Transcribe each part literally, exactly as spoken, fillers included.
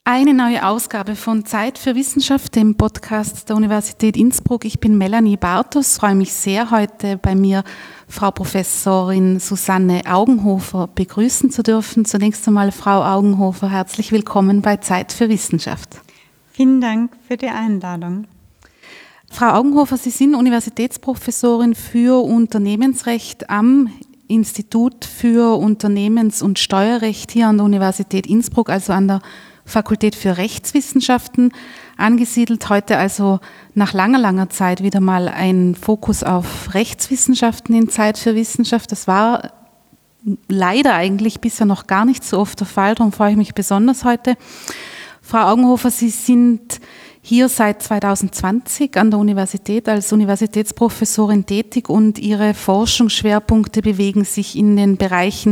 Eine neue Ausgabe von Zeit für Wissenschaft, dem Podcast der Universität Innsbruck. Ich bin Melanie Bartos, freue mich sehr, heute bei mir Frau Professorin Susanne Augenhofer begrüßen zu dürfen. Zunächst einmal, Frau Augenhofer, herzlich willkommen bei Zeit für Wissenschaft. Vielen Dank für die Einladung. Frau Augenhofer, Sie sind Universitätsprofessorin für Unternehmensrecht am Institut für Unternehmens- und Steuerrecht hier an der Universität Innsbruck, also an der Fakultät für Rechtswissenschaften angesiedelt. Heute also nach langer, langer Zeit wieder mal ein Fokus auf Rechtswissenschaften in Zeit für Wissenschaft. Das war leider eigentlich bisher noch gar nicht so oft der Fall, darum freue ich mich besonders heute. Frau Augenhofer, Sie sind hier seit zwanzig zwanzig an der Universität als Universitätsprofessorin tätig und Ihre Forschungsschwerpunkte bewegen sich in den Bereichen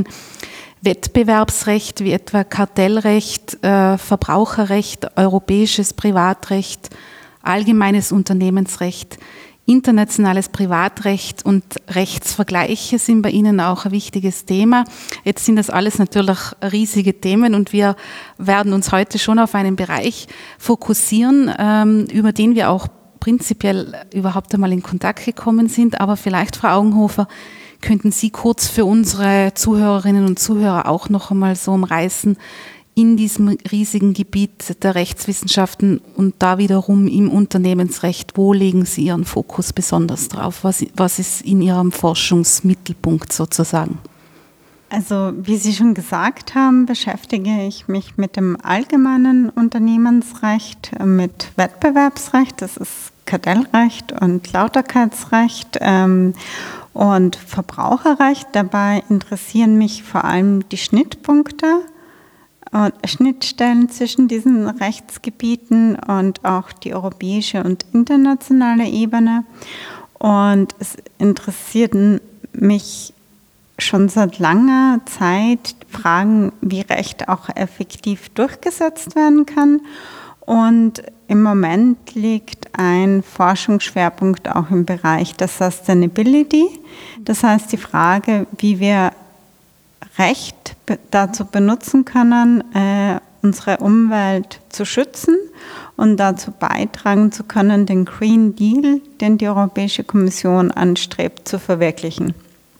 Wettbewerbsrecht, wie etwa Kartellrecht, äh, Verbraucherrecht, europäisches Privatrecht, allgemeines Unternehmensrecht, internationales Privatrecht und Rechtsvergleiche sind bei Ihnen auch ein wichtiges Thema. Jetzt sind das alles natürlich riesige Themen und wir werden uns heute schon auf einen Bereich fokussieren, ähm, über den wir auch prinzipiell überhaupt einmal in Kontakt gekommen sind. Aber vielleicht, Frau Augenhofer, könnten Sie kurz für unsere Zuhörerinnen und Zuhörer auch noch einmal so umreißen, in diesem riesigen Gebiet der Rechtswissenschaften und da wiederum im Unternehmensrecht, wo legen Sie Ihren Fokus besonders drauf? Was, was ist in Ihrem Forschungsmittelpunkt sozusagen? Also wie Sie schon gesagt haben, beschäftige ich mich mit dem allgemeinen Unternehmensrecht, mit Wettbewerbsrecht, das ist Kartellrecht und Lauterkeitsrecht ähm, und Verbraucherrecht. Dabei interessieren mich vor allem die Schnittpunkte und Schnittstellen zwischen diesen Rechtsgebieten und auch die europäische und internationale Ebene. Und es interessierten mich schon seit langer Zeit Fragen, wie Recht auch effektiv durchgesetzt werden kann. Und im Moment liegt ein Forschungsschwerpunkt auch im Bereich der Sustainability. Das heißt die Frage, wie wir Recht dazu benutzen können, äh, unsere Umwelt zu schützen und dazu beitragen zu können, den Green Deal, den die Europäische Kommission anstrebt, zu verwirklichen.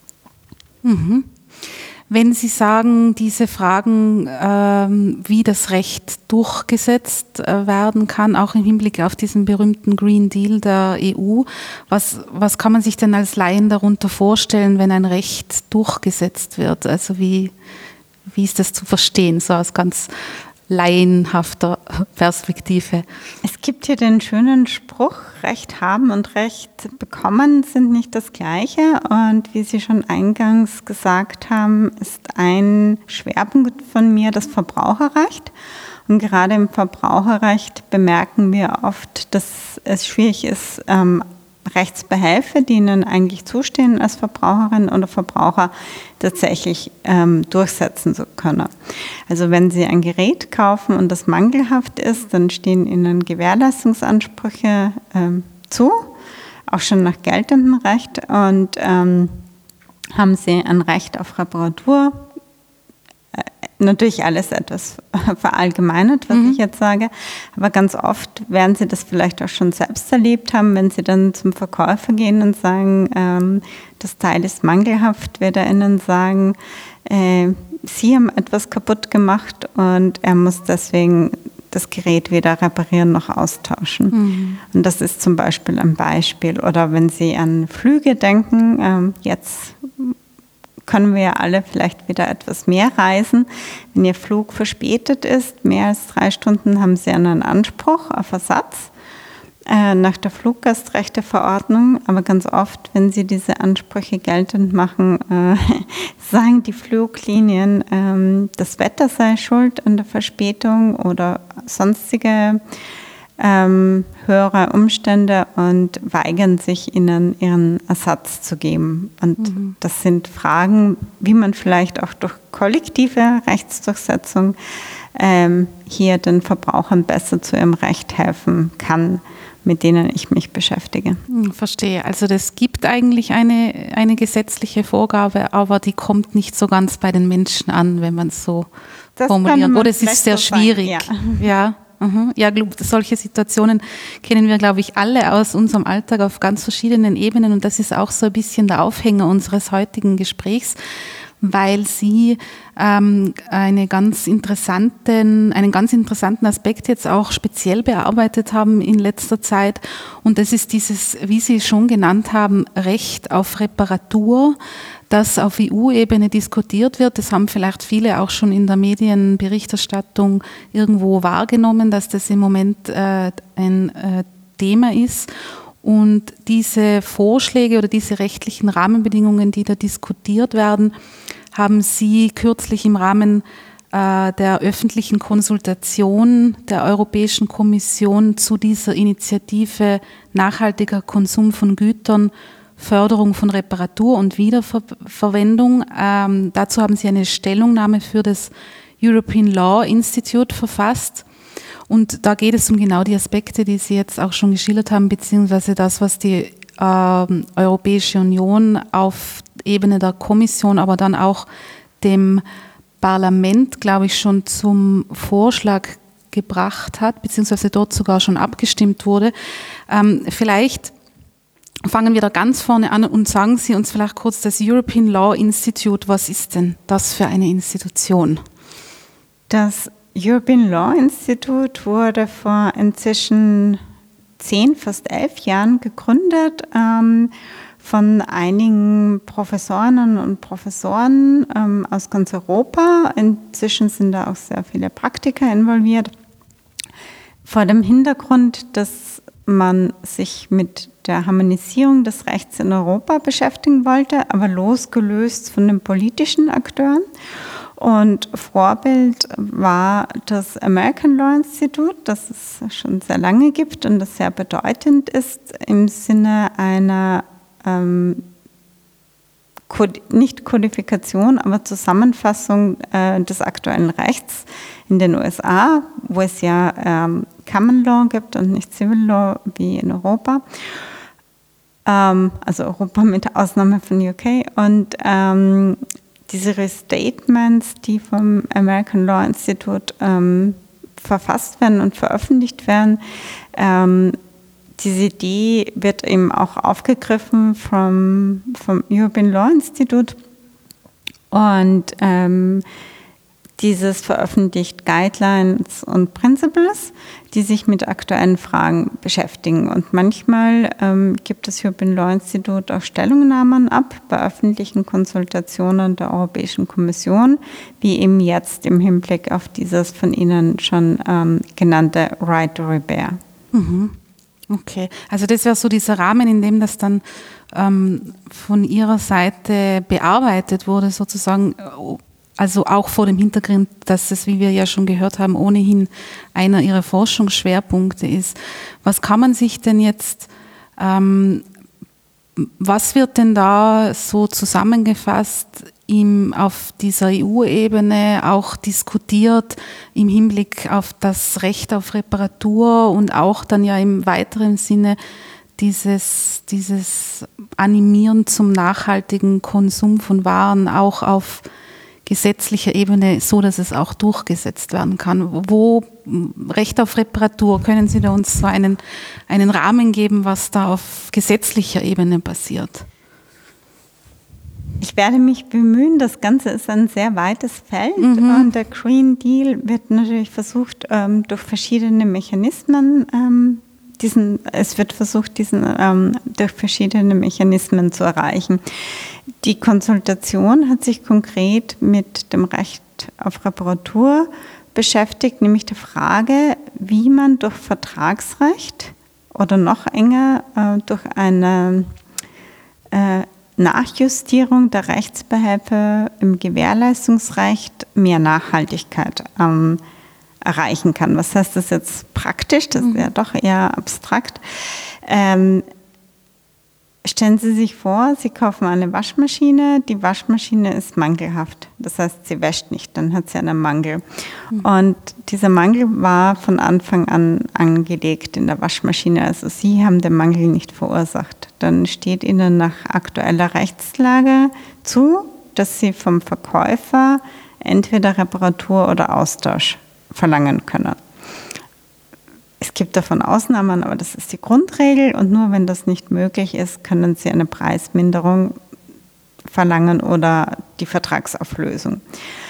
Mhm. Wenn Sie sagen, diese Fragen, ähm, wie das Recht durchgesetzt äh, werden kann, auch im Hinblick auf diesen berühmten Green Deal der E U, was, was kann man sich denn als Laien darunter vorstellen, wenn ein Recht durchgesetzt wird? Also wie, wie ist das zu verstehen, so aus ganz laienhafter Perspektive? Es gibt hier den schönen Spruch, Recht haben und Recht bekommen sind nicht das Gleiche. Und wie Sie schon eingangs gesagt haben, ist ein Schwerpunkt von mir das Verbraucherrecht. Und gerade im Verbraucherrecht bemerken wir oft, dass es schwierig ist, ähm, Rechtsbehelfe, die Ihnen eigentlich zustehen als Verbraucherin oder Verbraucher, tatsächlich ähm, durchsetzen zu können. Also wenn Sie ein Gerät kaufen und das mangelhaft ist, dann stehen Ihnen Gewährleistungsansprüche ähm, zu, auch schon nach geltendem Recht, und ähm, haben Sie ein Recht auf Reparatur. Natürlich alles etwas verallgemeinert, was mhm. ich jetzt sage, aber ganz oft werden Sie das vielleicht auch schon selbst erlebt haben, wenn Sie dann zum Verkäufer gehen und sagen, ähm, das Teil ist mangelhaft, wird er Ihnen sagen, äh, Sie haben etwas kaputt gemacht und er muss deswegen das Gerät weder reparieren noch austauschen. Mhm. Und das ist zum Beispiel ein Beispiel. Oder wenn Sie an Flüge denken, ähm, jetzt können wir ja alle vielleicht wieder etwas mehr reisen. Wenn Ihr Flug verspätet ist, mehr als drei Stunden, haben Sie einen Anspruch auf Ersatz äh, nach der Fluggastrechteverordnung. Aber ganz oft, wenn Sie diese Ansprüche geltend machen, äh, sagen die Fluglinien, äh, das Wetter sei schuld an der Verspätung oder sonstige Ähm, höhere Umstände und weigern sich, ihnen ihren Ersatz zu geben. Und mhm. das sind Fragen, wie man vielleicht auch durch kollektive Rechtsdurchsetzung ähm, hier den Verbrauchern besser zu ihrem Recht helfen kann, mit denen ich mich beschäftige. Verstehe. Also das gibt eigentlich eine, eine gesetzliche Vorgabe, aber die kommt nicht so ganz bei den Menschen an, wenn man es so das formulieren. Oder es ist sehr so schwierig. Ja, ja. Mhm. Ja, solche Situationen kennen wir, glaube ich, alle aus unserem Alltag auf ganz verschiedenen Ebenen. Und das ist auch so ein bisschen der Aufhänger unseres heutigen Gesprächs, weil Sie ähm, eine ganz interessanten, einen ganz interessanten Aspekt jetzt auch speziell bearbeitet haben in letzter Zeit. Und das ist dieses, wie Sie schon genannt haben, Recht auf Reparatur, das auf E U-Ebene diskutiert wird. Das haben vielleicht viele auch schon in der Medienberichterstattung irgendwo wahrgenommen, dass das im Moment äh, ein äh, Thema ist. Und diese Vorschläge oder diese rechtlichen Rahmenbedingungen, die da diskutiert werden, haben Sie kürzlich im Rahmen äh, der öffentlichen Konsultation der Europäischen Kommission zu dieser Initiative nachhaltiger Konsum von Gütern, Förderung von Reparatur und Wiederverwendung. Ähm, dazu haben Sie eine Stellungnahme für das European Law Institute verfasst. Und da geht es um genau die Aspekte, die Sie jetzt auch schon geschildert haben, beziehungsweise das, was die äh, Europäische Union auf Ebene der Kommission, aber dann auch dem Parlament, glaube ich, schon zum Vorschlag gebracht hat, beziehungsweise dort sogar schon abgestimmt wurde. Ähm, vielleicht fangen wir da ganz vorne an und sagen Sie uns vielleicht kurz das European Law Institute. Was ist denn das für eine Institution? Das European Law Institute wurde vor inzwischen zehn, fast elf Jahren gegründet ähm, von einigen Professorinnen und Professoren ähm, aus ganz Europa. Inzwischen sind da auch sehr viele Praktiker involviert. Vor dem Hintergrund, dass man sich mit der Harmonisierung des Rechts in Europa beschäftigen wollte, aber losgelöst von den politischen Akteuren. Und Vorbild war das American Law Institute, das es schon sehr lange gibt und das sehr bedeutend ist im Sinne einer ähm, nicht Kodifikation, aber Zusammenfassung äh, des aktuellen Rechts in den U S A, wo es ja ähm, Common Law gibt und nicht Civil Law wie in Europa. Ähm, also Europa mit Ausnahme von U K. Und ähm, diese Restatements, die vom American Law Institute ähm, verfasst werden und veröffentlicht werden, ähm, diese Idee wird eben auch aufgegriffen vom, vom European Law Institute und ähm, dieses veröffentlicht Guidelines und Principles, die sich mit aktuellen Fragen beschäftigen. Und manchmal ähm, gibt das European Law Institute auch Stellungnahmen ab bei öffentlichen Konsultationen der Europäischen Kommission, wie eben jetzt im Hinblick auf dieses von Ihnen schon ähm, genannte Right to Repair. Mhm. Okay, also das wäre so dieser Rahmen, in dem das dann ähm, von Ihrer Seite bearbeitet wurde, sozusagen. Also auch vor dem Hintergrund, dass es, wie wir ja schon gehört haben, ohnehin einer Ihrer Forschungsschwerpunkte ist. Was kann man sich denn jetzt, ähm, was wird denn da so zusammengefasst im, auf dieser E U-Ebene auch diskutiert im Hinblick auf das Recht auf Reparatur und auch dann ja im weiteren Sinne dieses, dieses Animieren zum nachhaltigen Konsum von Waren auch auf gesetzlicher Ebene, so dass es auch durchgesetzt werden kann. Wo Recht auf Reparatur, können Sie da uns so einen, einen Rahmen geben, was da auf gesetzlicher Ebene passiert? Ich werde mich bemühen, das Ganze ist ein sehr weites Feld mhm. und der Green Deal wird natürlich versucht, ähm, durch verschiedene Mechanismen ähm, diesen, es wird versucht, diesen ähm, durch verschiedene Mechanismen zu erreichen. Die Konsultation hat sich konkret mit dem Recht auf Reparatur beschäftigt, nämlich der Frage, wie man durch Vertragsrecht oder noch enger äh, durch eine äh, Nachjustierung der Rechtsbehelfe im Gewährleistungsrecht mehr Nachhaltigkeit ähm, erreichen kann. Was heißt das jetzt praktisch? Das ist ja doch eher abstrakt. Ähm, stellen Sie sich vor, Sie kaufen eine Waschmaschine, die Waschmaschine ist mangelhaft. Das heißt, sie wäscht nicht, dann hat sie einen Mangel. Mhm. Und dieser Mangel war von Anfang an angelegt in der Waschmaschine. Also Sie haben den Mangel nicht verursacht. Dann steht Ihnen nach aktueller Rechtslage zu, dass Sie vom Verkäufer entweder Reparatur oder Austausch verlangen können. Es gibt davon Ausnahmen, aber das ist die Grundregel und nur wenn das nicht möglich ist, können Sie eine Preisminderung verlangen oder die Vertragsauflösung.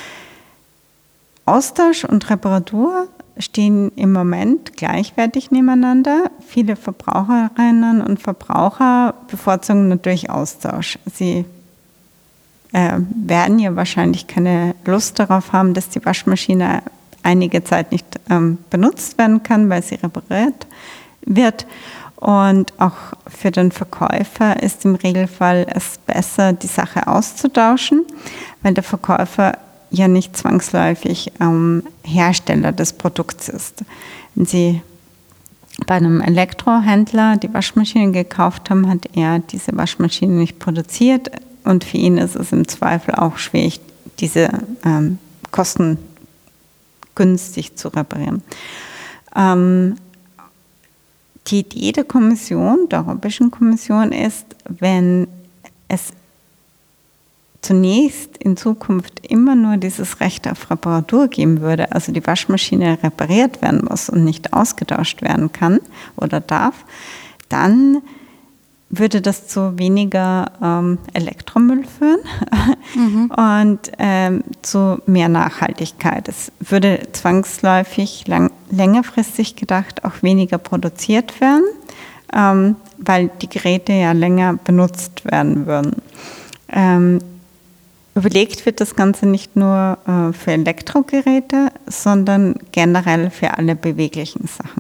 Austausch und Reparatur stehen im Moment gleichwertig nebeneinander. Viele Verbraucherinnen und Verbraucher bevorzugen natürlich Austausch. Sie äh, werden ja wahrscheinlich keine Lust darauf haben, dass die Waschmaschine einige Zeit nicht ähm, benutzt werden kann, weil sie repariert wird. Und auch für den Verkäufer ist im Regelfall es besser, die Sache auszutauschen, weil der Verkäufer ja nicht zwangsläufig ähm, Hersteller des Produkts ist. Wenn Sie bei einem Elektrohändler die Waschmaschine gekauft haben, hat er diese Waschmaschine nicht produziert und für ihn ist es im Zweifel auch schwierig, diese ähm, Kosten günstig zu reparieren. Ähm, die Idee der Kommission, der Europäischen Kommission ist, wenn es zunächst in Zukunft immer nur dieses Recht auf Reparatur geben würde, also die Waschmaschine repariert werden muss und nicht ausgetauscht werden kann oder darf, dann würde das zu weniger ähm, Elektromüll führen mhm. und ähm, zu mehr Nachhaltigkeit. Es würde zwangsläufig lang, längerfristig gedacht auch weniger produziert werden, ähm, weil die Geräte ja länger benutzt werden würden. Ähm, Überlegt wird das Ganze nicht nur äh, für Elektrogeräte, sondern generell für alle beweglichen Sachen.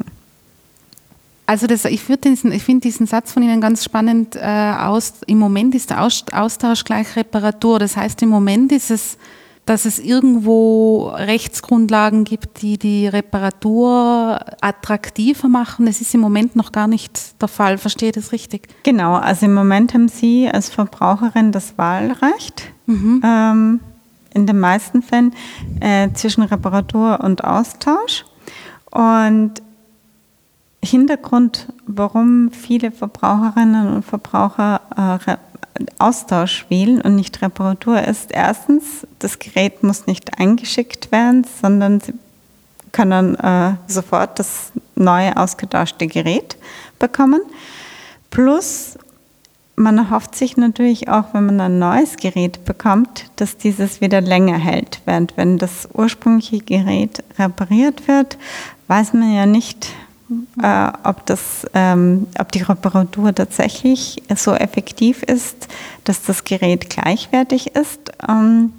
Also das, ich, ich finde diesen Satz von Ihnen ganz spannend. Äh, aus, Im Moment ist der Austausch gleich Reparatur. Das heißt, im Moment ist es, dass es irgendwo Rechtsgrundlagen gibt, die die Reparatur attraktiver machen. Das ist im Moment noch gar nicht der Fall. Verstehe ich das richtig? Genau, also im Moment haben Sie als Verbraucherin das Wahlrecht. Mhm. Ähm, in den meisten Fällen äh, zwischen Reparatur und Austausch. Und Hintergrund, warum viele Verbraucherinnen und Verbraucher äh, Austausch wählen und nicht Reparatur, ist erstens, das Gerät muss nicht eingeschickt werden, sondern Sie können äh, sofort das neue ausgetauschte Gerät bekommen. Plus, man erhofft sich natürlich auch, wenn man ein neues Gerät bekommt, dass dieses wieder länger hält. Während wenn das ursprüngliche Gerät repariert wird, weiß man ja nicht, äh, ob, das, ähm, ob die Reparatur tatsächlich so effektiv ist, dass das Gerät gleichwertig ist ähm,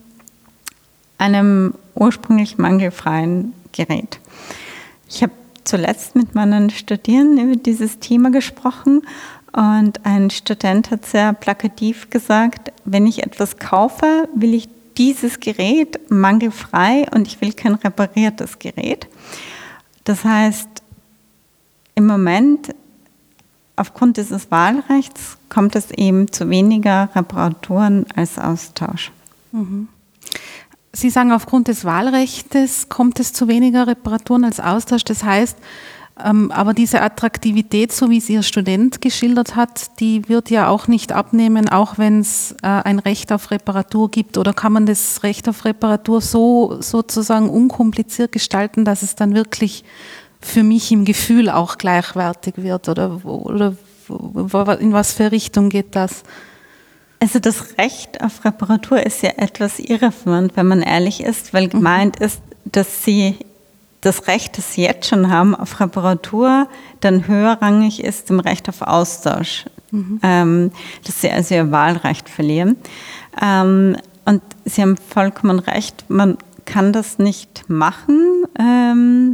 einem ursprünglich mangelfreien Gerät. Ich habe zuletzt mit meinen Studierenden über dieses Thema gesprochen. Und ein Student hat sehr plakativ gesagt, wenn ich etwas kaufe, will ich dieses Gerät mangelfrei und ich will kein repariertes Gerät. Das heißt, im Moment, aufgrund dieses Wahlrechts, kommt es eben zu weniger Reparaturen als Austausch. Mhm. Sie sagen, aufgrund des Wahlrechts kommt es zu weniger Reparaturen als Austausch. Das heißt, aber diese Attraktivität, so wie es Ihr Student geschildert hat, die wird ja auch nicht abnehmen, auch wenn es ein Recht auf Reparatur gibt. Oder kann man das Recht auf Reparatur so sozusagen unkompliziert gestalten, dass es dann wirklich für mich im Gefühl auch gleichwertig wird? Oder, oder in was für Richtung geht das? Also das Recht auf Reparatur ist ja etwas irreführend, wenn man ehrlich ist, weil gemeint ist, dass Sie das Recht, das Sie jetzt schon haben auf Reparatur, dann höherrangig ist dem Recht auf Austausch, mhm. ähm, dass Sie also Ihr Wahlrecht verlieren. Ähm, und Sie haben vollkommen recht, man kann das nicht machen, ähm,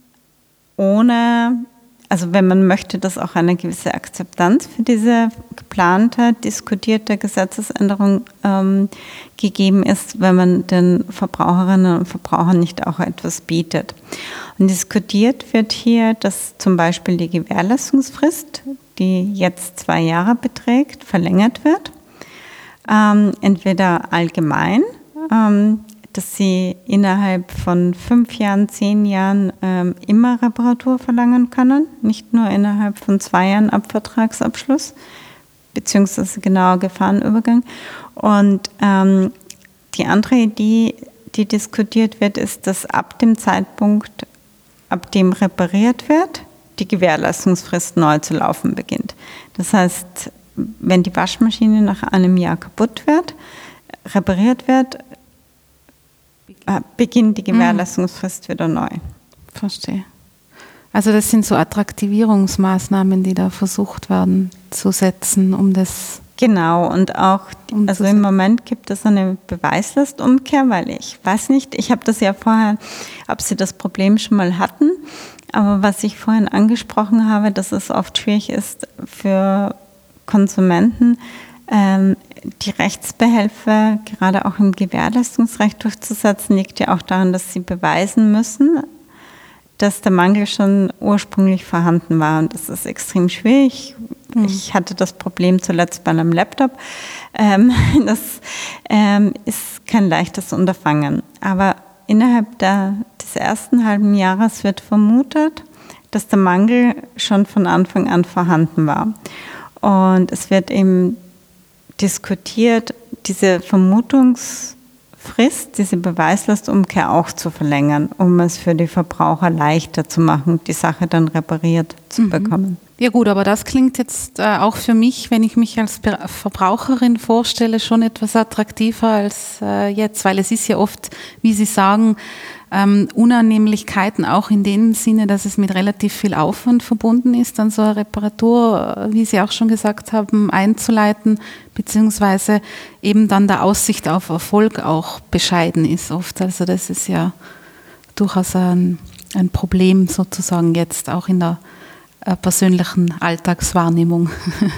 ohne, also wenn man möchte, dass auch eine gewisse Akzeptanz für diese geplante, diskutierte Gesetzesänderung ähm, gegeben ist, wenn man den Verbraucherinnen und Verbrauchern nicht auch etwas bietet. Und diskutiert wird hier, dass zum Beispiel die Gewährleistungsfrist, die jetzt zwei Jahre beträgt, verlängert wird. Ähm, entweder allgemein, ähm, dass Sie innerhalb von fünf Jahren, zehn Jahren ähm, immer Reparatur verlangen können, nicht nur innerhalb von zwei Jahren ab Vertragsabschluss, beziehungsweise genauer Gefahrenübergang. Und ähm, die andere Idee, die diskutiert wird, ist, dass ab dem Zeitpunkt, ab dem repariert wird, die Gewährleistungsfrist neu zu laufen beginnt. Das heißt, wenn die Waschmaschine nach einem Jahr kaputt wird, repariert wird, beginnt die Gewährleistungsfrist wieder neu. Verstehe. Also das sind so Attraktivierungsmaßnahmen, die da versucht werden zu setzen, um das... Genau, und auch, um also im Moment gibt es eine Beweislastumkehr, weil ich weiß nicht, ich habe das ja vorher, ob Sie das Problem schon mal hatten, aber was ich vorhin angesprochen habe, dass es oft schwierig ist für Konsumenten, ähm, die Rechtsbehelfe gerade auch im Gewährleistungsrecht durchzusetzen, liegt ja auch daran, dass sie beweisen müssen, dass der Mangel schon ursprünglich vorhanden war. Und das ist extrem schwierig. Mhm. Ich hatte das Problem zuletzt bei einem Laptop. Ähm, das ähm, ist kein leichtes Unterfangen. Aber innerhalb der, des ersten halben Jahres wird vermutet, dass der Mangel schon von Anfang an vorhanden war. Und es wird eben diskutiert, diese Vermutungsfrist, diese Beweislastumkehr auch zu verlängern, um es für die Verbraucher leichter zu machen, die Sache dann repariert zu mhm. bekommen. Ja gut, aber das klingt jetzt äh, auch für mich, wenn ich mich als Be- Verbraucherin vorstelle, schon etwas attraktiver als äh, jetzt, weil es ist ja oft, wie Sie sagen, ähm, Unannehmlichkeiten auch in dem Sinne, dass es mit relativ viel Aufwand verbunden ist, dann so eine Reparatur, wie Sie auch schon gesagt haben, einzuleiten, beziehungsweise eben dann der Aussicht auf Erfolg auch bescheiden ist oft. Also das ist ja durchaus ein, ein Problem sozusagen jetzt auch in der äh, persönlichen Alltagswahrnehmung.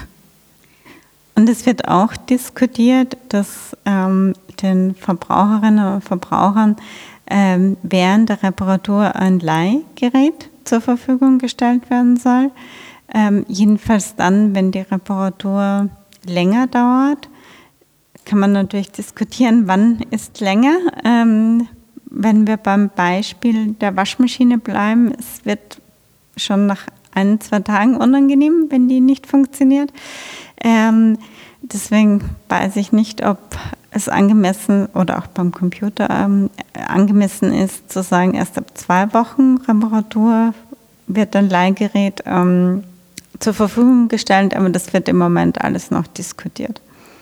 Und es wird auch diskutiert, dass ähm, den Verbraucherinnen und Verbrauchern ähm, während der Reparatur ein Leihgerät zur Verfügung gestellt werden soll. Ähm, jedenfalls dann, wenn die Reparatur länger dauert, kann man natürlich diskutieren, wann ist länger. Ähm, wenn wir beim Beispiel der Waschmaschine bleiben, es wird schon nach ein, zwei Tagen unangenehm, wenn die nicht funktioniert. Ähm, deswegen weiß ich nicht, ob es angemessen oder auch beim Computer ähm, angemessen ist, zu sagen, erst ab zwei Wochen Reparatur wird ein Leihgerät ähm, zur Verfügung gestellt, aber das wird im Moment alles noch diskutiert.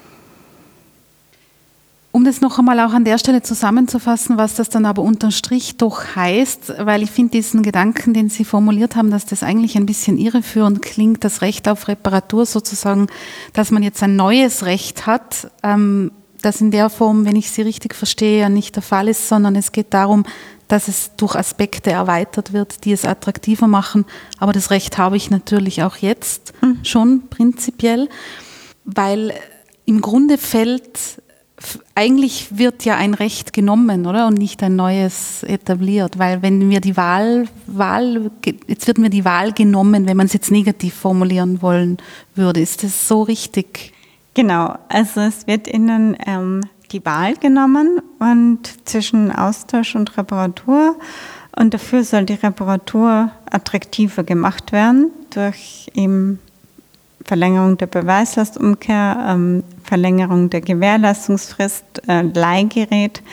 Um das noch einmal auch an der Stelle zusammenzufassen, was das dann aber unterm Strich doch heißt, weil ich finde diesen Gedanken, den Sie formuliert haben, dass das eigentlich ein bisschen irreführend klingt, das Recht auf Reparatur sozusagen, dass man jetzt ein neues Recht hat, ähm, das in der Form, wenn ich Sie richtig verstehe, ja nicht der Fall ist, sondern es geht darum, dass es durch Aspekte erweitert wird, die es attraktiver machen. Aber das Recht habe ich natürlich auch jetzt mhm. schon prinzipiell, weil im Grunde fällt, eigentlich wird ja ein Recht genommen, oder? Und nicht ein neues etabliert, weil wenn wir die Wahl, Wahl, jetzt wird mir die Wahl genommen, wenn man es jetzt negativ formulieren wollen würde. Ist das so richtig? Genau, also es wird Ihnen ähm, die Wahl genommen und zwischen Austausch und Reparatur, und dafür soll die Reparatur attraktiver gemacht werden durch eben Verlängerung der Beweislastumkehr, ähm, Verlängerung der Gewährleistungsfrist, äh, Leihgerät.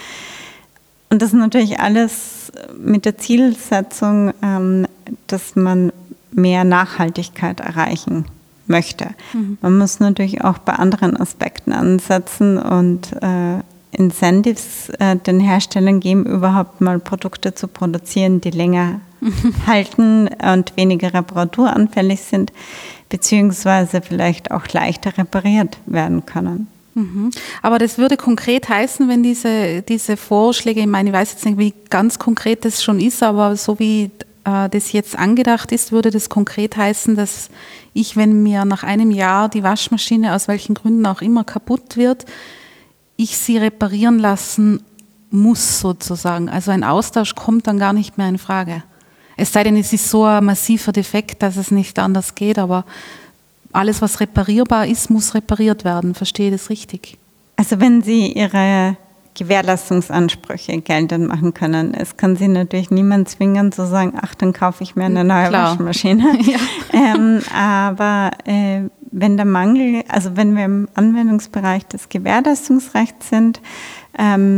Und das ist natürlich alles mit der Zielsetzung, ähm, dass man mehr Nachhaltigkeit erreichen möchte. Mhm. Man muss natürlich auch bei anderen Aspekten ansetzen und äh, Incentives äh, den Herstellern geben, überhaupt mal Produkte zu produzieren, die länger mhm. halten und weniger reparaturanfällig sind, beziehungsweise vielleicht auch leichter repariert werden können. Mhm. Aber das würde konkret heißen, wenn diese, diese Vorschläge, ich meine, ich weiß jetzt nicht, wie ganz konkret das schon ist, aber so wie äh, das jetzt angedacht ist, würde das konkret heißen, dass ich, wenn mir nach einem Jahr die Waschmaschine aus welchen Gründen auch immer kaputt wird, ich sie reparieren lassen muss sozusagen. Also ein Austausch kommt dann gar nicht mehr in Frage. Es sei denn, es ist so ein massiver Defekt, dass es nicht anders geht, aber alles, was reparierbar ist, muss repariert werden. Verstehe ich das richtig? Also wenn Sie Ihre Gewährleistungsansprüche geltend machen können, es kann Sie natürlich niemand zwingen zu sagen, ach, dann kaufe ich mir eine neue Klar. Waschmaschine. Ja. Ähm, aber äh, wenn der Mangel, also wenn wir im Anwendungsbereich des Gewährleistungsrechts sind, ähm,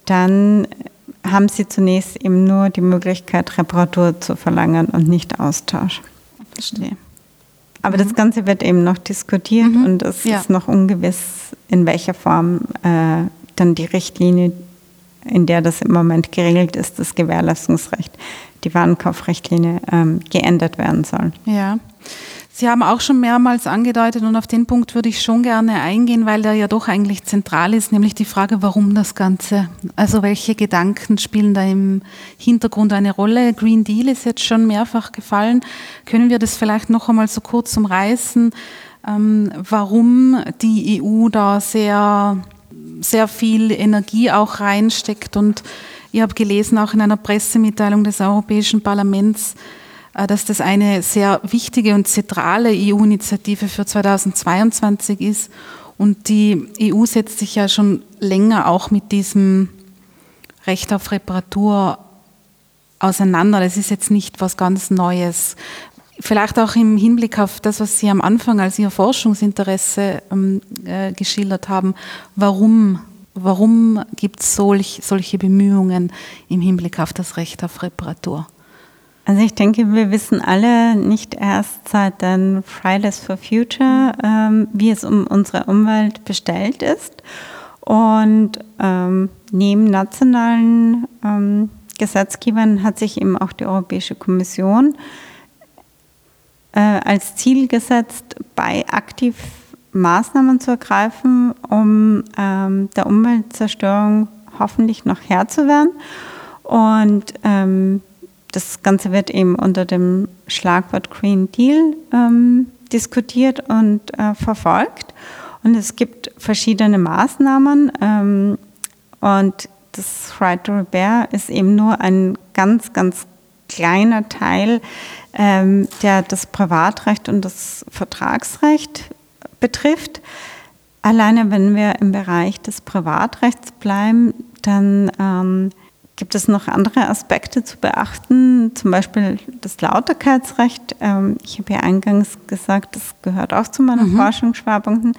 dann haben Sie zunächst eben nur die Möglichkeit, Reparatur zu verlangen und nicht Austausch. Verstehe. Aber mhm. das Ganze wird eben noch diskutiert mhm. und es ja. ist noch ungewiss, in welcher Form äh, dann die Richtlinie, in der das im Moment geregelt ist, das Gewährleistungsrecht, die Warenkaufrichtlinie, ähm, geändert werden soll. Ja. Sie haben auch schon mehrmals angedeutet und auf den Punkt würde ich schon gerne eingehen, weil der ja doch eigentlich zentral ist, nämlich die Frage, warum das Ganze, also welche Gedanken spielen da im Hintergrund eine Rolle. Green Deal ist jetzt schon mehrfach gefallen. Können wir das vielleicht noch einmal so kurz umreißen, ähm, warum die E U da sehr, sehr viel Energie auch reinsteckt? Und ich habe gelesen, auch in einer Pressemitteilung des Europäischen Parlaments, dass das eine sehr wichtige und zentrale E U-Initiative für zweitausendzweiundzwanzig ist. Und die E U setzt sich ja schon länger auch mit diesem Recht auf Reparatur auseinander. Das ist jetzt nicht was ganz Neues. Vielleicht auch im Hinblick auf das, was Sie am Anfang als Ihr Forschungsinteresse ähm, äh, geschildert haben. Warum, warum gibt es solch, solche Bemühungen im Hinblick auf das Recht auf Reparatur? Also ich denke, wir wissen alle nicht erst seit den Fridays for Future, ähm, wie es um unsere Umwelt bestellt ist. Und ähm, neben nationalen ähm, Gesetzgebern hat sich eben auch die Europäische Kommission äh, als Ziel gesetzt, bei aktiv Maßnahmen zu ergreifen, um ähm, der Umweltzerstörung hoffentlich noch Herr zu werden. Und ähm, das Ganze wird eben unter dem Schlagwort Green Deal ähm, diskutiert und äh, verfolgt. Und es gibt verschiedene Maßnahmen. Ähm, und das Right to Repair ist eben nur ein ganz, ganz kleiner Teil, ähm, der das Privatrecht und das Vertragsrecht betrifft. Alleine wenn wir im Bereich des Privatrechts bleiben, dann ähm, gibt es noch andere Aspekte zu beachten, zum Beispiel das Lauterkeitsrecht. Ich habe ja eingangs gesagt, das gehört auch zu meinen mhm. Forschungsschwerpunkten.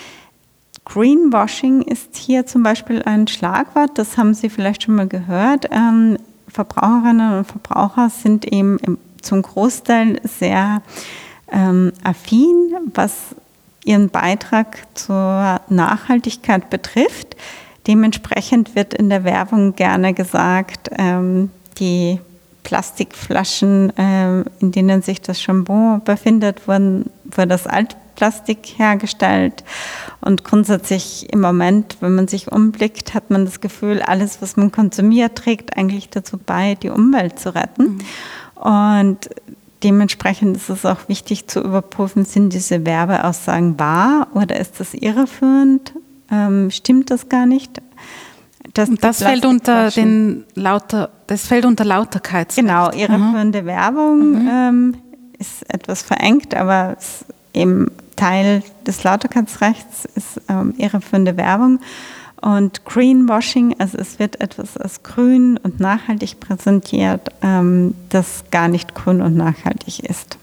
Greenwashing ist hier zum Beispiel ein Schlagwort, das haben Sie vielleicht schon mal gehört. Verbraucherinnen und Verbraucher sind eben zum Großteil sehr ähm, affin, was ihren Beitrag zur Nachhaltigkeit betrifft. Dementsprechend wird in der Werbung gerne gesagt, ähm, die Plastikflaschen, äh, in denen sich das Shampoo befindet, wurden, wurde aus Altplastik hergestellt. Und grundsätzlich im Moment, wenn man sich umblickt, hat man das Gefühl, alles, was man konsumiert, trägt eigentlich dazu bei, die Umwelt zu retten. Mhm. Und dementsprechend ist es auch wichtig zu überprüfen, sind diese Werbeaussagen wahr oder ist das irreführend? Ähm, stimmt das gar nicht? Das, das fällt unter den Lauter, das fällt unter Lauterkeitsrecht. Genau, irreführende mhm. Werbung mhm. ähm, ist etwas verengt, aber es eben Teil des Lauterkeitsrechts ist ähm, irreführende Werbung. Und Greenwashing, also es wird etwas als grün und nachhaltig präsentiert, ähm, das gar nicht grün und nachhaltig ist.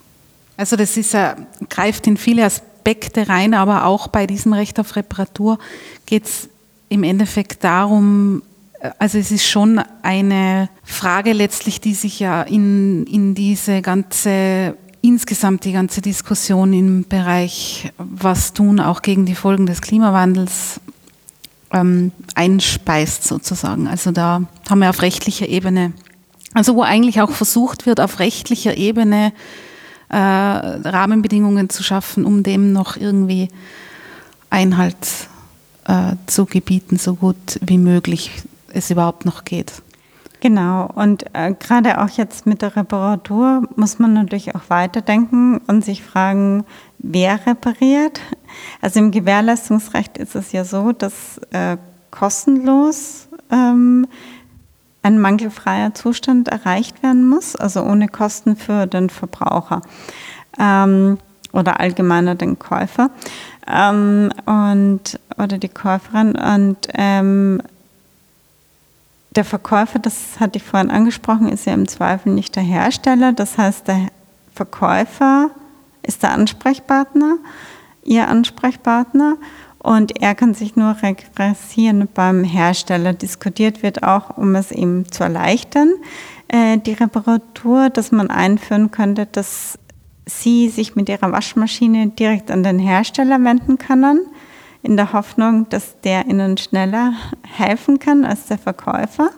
Also das ist, äh, greift in viele Aspekte rein, aber auch bei diesem Recht auf Reparatur geht es im Endeffekt darum, also es ist schon eine Frage letztlich, die sich ja in, in diese ganze, insgesamt die ganze Diskussion im Bereich was tun, auch gegen die Folgen des Klimawandels ähm, einspeist sozusagen. Also da haben wir auf rechtlicher Ebene, also wo eigentlich auch versucht wird, auf rechtlicher Ebene äh, Rahmenbedingungen zu schaffen, um dem noch irgendwie Einhalt äh, zu gebieten, so gut wie möglich es überhaupt noch geht. Genau, und äh, gerade auch jetzt mit der Reparatur muss man natürlich auch weiterdenken und sich fragen, wer repariert. Also im Gewährleistungsrecht ist es ja so, dass äh, kostenlos ähm, ein mangelfreier Zustand erreicht werden muss, also ohne Kosten für den Verbraucher ähm, oder allgemeiner den Käufer ähm, und, oder die Käuferin. Und ähm, der Verkäufer, das hatte ich vorhin angesprochen, ist ja im Zweifel nicht der Hersteller. Das heißt, der Verkäufer ist der Ansprechpartner, Ihr Ansprechpartner. Und er kann sich nur regressieren beim Hersteller. Diskutiert wird auch, um es eben zu erleichtern, äh, die Reparatur, dass man einführen könnte, dass Sie sich mit Ihrer Waschmaschine direkt an den Hersteller wenden können, in der Hoffnung, dass der Ihnen schneller helfen kann als der Verkäufer.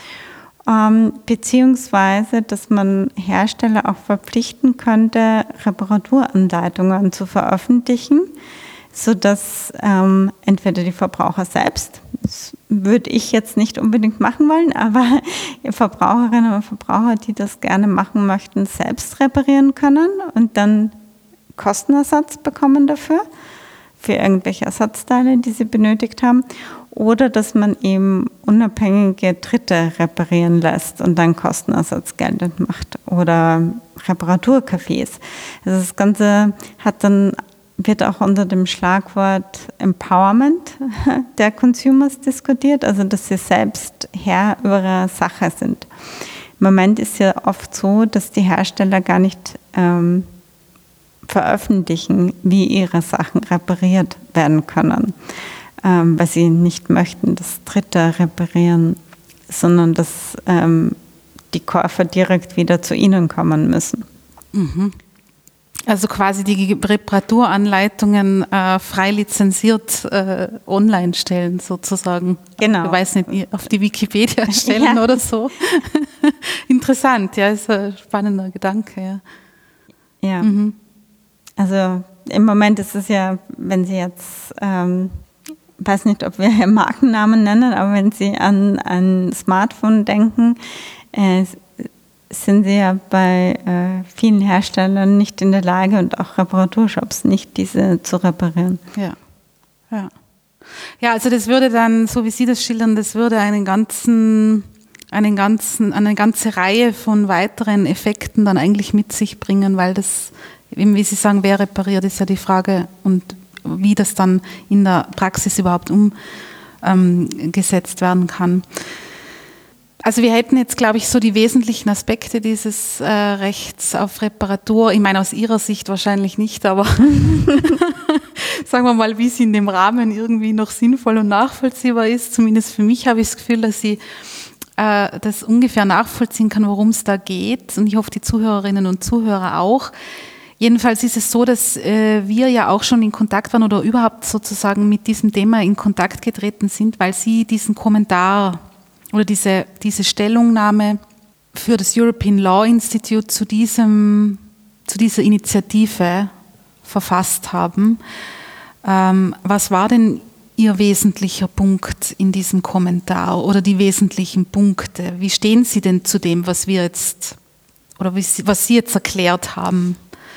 Ähm, beziehungsweise, dass man Hersteller auch verpflichten könnte, Reparaturanleitungen zu veröffentlichen, sodass ähm, entweder die Verbraucher selbst, das würde ich jetzt nicht unbedingt machen wollen, aber Verbraucherinnen und Verbraucher, die das gerne machen möchten, selbst reparieren können und dann Kostenersatz bekommen dafür, für irgendwelche Ersatzteile, die sie benötigt haben, oder dass man eben unabhängige Dritte reparieren lässt und dann Kostenersatz geltend macht, oder Reparaturcafés. Also das Ganze hat dann, wird auch unter dem Schlagwort Empowerment der Consumers diskutiert, also dass sie selbst Herr über ihre Sache sind. Im Moment ist ja oft so, dass die Hersteller gar nicht ähm, veröffentlichen, wie ihre Sachen repariert werden können, ähm, weil sie nicht möchten, dass Dritte reparieren, sondern dass ähm, die Käufer direkt wieder zu ihnen kommen müssen. Mhm. Also quasi die Reparaturanleitungen äh, frei lizenziert äh, online stellen sozusagen. Genau. Ich weiß nicht, auf die Wikipedia stellen ja. oder so. Interessant, ja, ist ein spannender Gedanke. Ja. Ja. Mhm. Also im Moment ist es ja, wenn Sie jetzt, ähm, weiß nicht, ob wir hier Markennamen nennen, aber wenn Sie an ein Smartphone denken, äh, sind Sie ja bei äh, vielen Herstellern nicht in der Lage und auch Reparaturshops nicht, diese zu reparieren. Ja, ja. Ja, also das würde dann, so wie Sie das schildern, das würde einen ganzen, einen ganzen, eine ganze Reihe von weiteren Effekten dann eigentlich mit sich bringen, weil das, wie Sie sagen, wer repariert, ist ja die Frage, und wie das dann in der Praxis überhaupt umgesetzt werden kann. Also wir hätten jetzt, glaube ich, so die wesentlichen Aspekte dieses äh, Rechts auf Reparatur, ich meine aus Ihrer Sicht wahrscheinlich nicht, aber sagen wir mal, wie es in dem Rahmen irgendwie noch sinnvoll und nachvollziehbar ist. Zumindest für mich habe ich das Gefühl, dass ich äh, das ungefähr nachvollziehen kann, worum es da geht, und ich hoffe, die Zuhörerinnen und Zuhörer auch. Jedenfalls ist es so, dass äh, wir ja auch schon in Kontakt waren oder überhaupt sozusagen mit diesem Thema in Kontakt getreten sind, weil Sie diesen Kommentar oder diese, diese Stellungnahme für das European Law Institute zu, diesem, zu dieser Initiative verfasst haben. Ähm, was war denn Ihr wesentlicher Punkt in diesem Kommentar oder die wesentlichen Punkte? Wie stehen Sie denn zu dem, was wir jetzt oder was Sie jetzt erklärt haben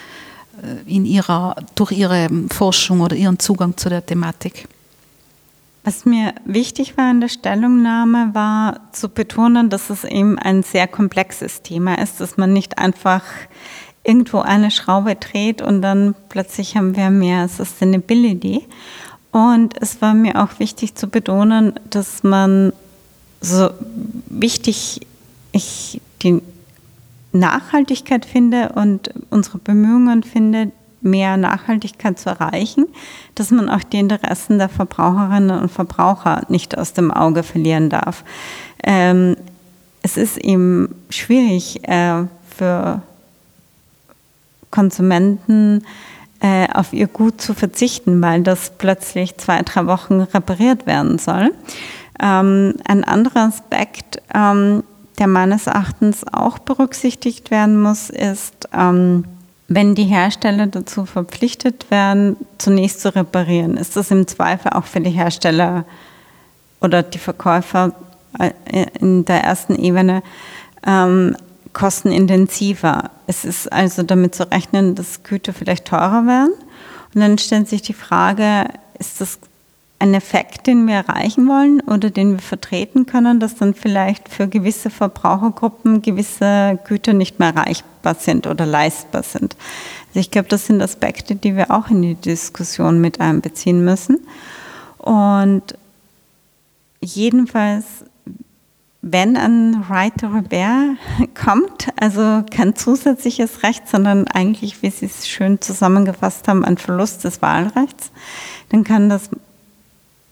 in ihrer, durch Ihre Forschung oder Ihren Zugang zu der Thematik? Was mir wichtig war in der Stellungnahme, war zu betonen, dass es eben ein sehr komplexes Thema ist, dass man nicht einfach irgendwo eine Schraube dreht und dann plötzlich haben wir mehr Sustainability. Und es war mir auch wichtig zu betonen, dass man, so wichtig ich die Nachhaltigkeit finde und unsere Bemühungen finde, mehr Nachhaltigkeit zu erreichen, dass man auch die Interessen der Verbraucherinnen und Verbraucher nicht aus dem Auge verlieren darf. Ähm, es ist eben schwierig äh, für Konsumenten äh, auf ihr Gut zu verzichten, weil das plötzlich zwei, drei Wochen repariert werden soll. Ähm, ein anderer Aspekt, ähm, der meines Erachtens auch berücksichtigt werden muss, ist, ähm, wenn die Hersteller dazu verpflichtet werden, zunächst zu reparieren, ist das im Zweifel auch für die Hersteller oder die Verkäufer in der ersten Ebene ähm, kostenintensiver. Es ist also damit zu rechnen, dass Güter vielleicht teurer werden. Und dann stellt sich die Frage, ist das ein Effekt, den wir erreichen wollen oder den wir vertreten können, dass dann vielleicht für gewisse Verbrauchergruppen gewisse Güter nicht mehr erreichbar sind oder leistbar sind. Also ich glaube, das sind Aspekte, die wir auch in die Diskussion mit einbeziehen müssen. Und jedenfalls, wenn ein Right to Repair kommt, also kein zusätzliches Recht, sondern eigentlich, wie Sie es schön zusammengefasst haben, ein Verlust des Wahlrechts, dann kann das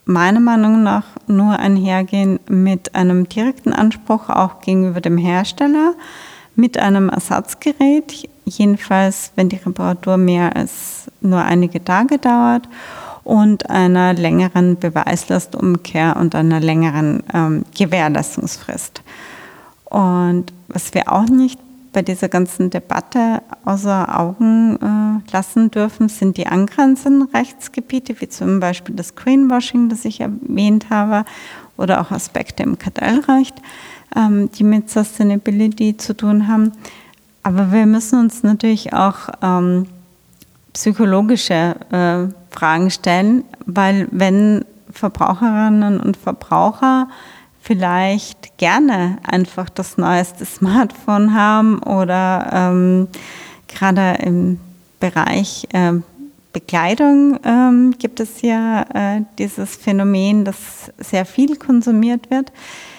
meiner Meinung nach nur einhergehen mit einem direkten Anspruch auch gegenüber dem Hersteller, mit einem Ersatzgerät, jedenfalls wenn die Reparatur mehr als nur einige Tage dauert, und einer längeren Beweislastumkehr und einer längeren ähm, Gewährleistungsfrist. Und was wir auch nicht bei dieser ganzen Debatte außer Augen äh, lassen dürfen, sind die angrenzenden Rechtsgebiete, wie zum Beispiel das Greenwashing, das ich erwähnt habe, oder auch Aspekte im Kartellrecht, ähm, die mit Sustainability zu tun haben. Aber wir müssen uns natürlich auch ähm, psychologische äh, Fragen stellen, weil wenn Verbraucherinnen und Verbraucher vielleicht gerne einfach das neueste Smartphone haben oder ähm, gerade im Bereich äh, Bekleidung ähm, gibt es ja äh, dieses Phänomen, dass sehr viel konsumiert wird,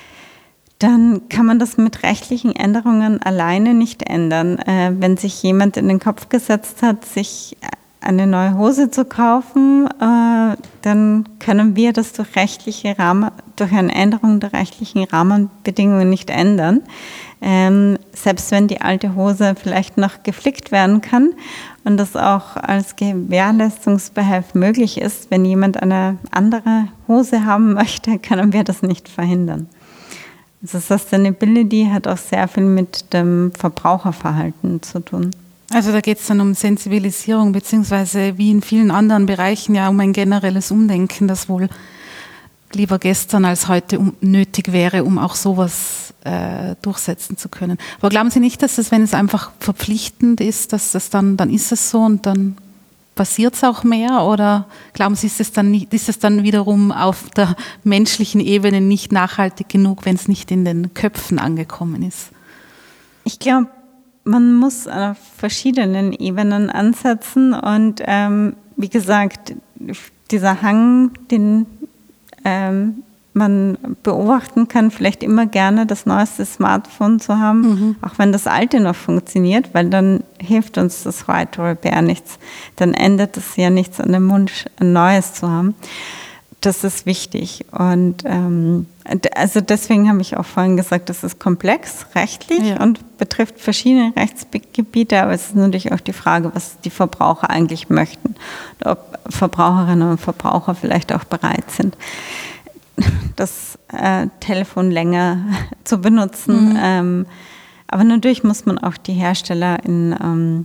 dann kann man das mit rechtlichen Änderungen alleine nicht ändern. Äh, wenn sich jemand in den Kopf gesetzt hat, sich eine neue Hose zu kaufen, äh, dann können wir das durch rechtliche Rahmen, durch eine Änderung der rechtlichen Rahmenbedingungen nicht ändern. Ähm, selbst wenn die alte Hose vielleicht noch geflickt werden kann und das auch als Gewährleistungsbehelf möglich ist, wenn jemand eine andere Hose haben möchte, können wir das nicht verhindern. Also Sustainability hat auch sehr viel mit dem Verbraucherverhalten zu tun. Also da geht es dann um Sensibilisierung, beziehungsweise wie in vielen anderen Bereichen ja um ein generelles Umdenken, das wohl lieber gestern als heute um, nötig wäre, um auch sowas äh, durchsetzen zu können. Aber glauben Sie nicht, dass das, wenn es einfach verpflichtend ist, dass das dann, dann ist es so und dann passiert es auch mehr? Oder glauben Sie, ist es dann, nicht, ist es dann wiederum auf der menschlichen Ebene nicht nachhaltig genug, wenn es nicht in den Köpfen angekommen ist? Ich glaube, man muss auf verschiedenen Ebenen ansetzen und ähm, wie gesagt, dieser Hang, den ähm, man beobachten kann, vielleicht immer gerne das neueste Smartphone zu haben, mhm. auch wenn das alte noch funktioniert, weil dann hilft uns das Right to Repair nichts. Dann ändert es ja nichts an dem Wunsch, ein neues zu haben. Das ist wichtig. Und ähm, also deswegen habe ich auch vorhin gesagt, das ist komplex rechtlich ja. und betrifft verschiedene Rechtsgebiete, aber es ist natürlich auch die Frage, was die Verbraucher eigentlich möchten. Und ob Verbraucherinnen und Verbraucher vielleicht auch bereit sind, das äh, Telefon länger zu benutzen. Mhm. Ähm, aber natürlich muss man auch die Hersteller in, ähm,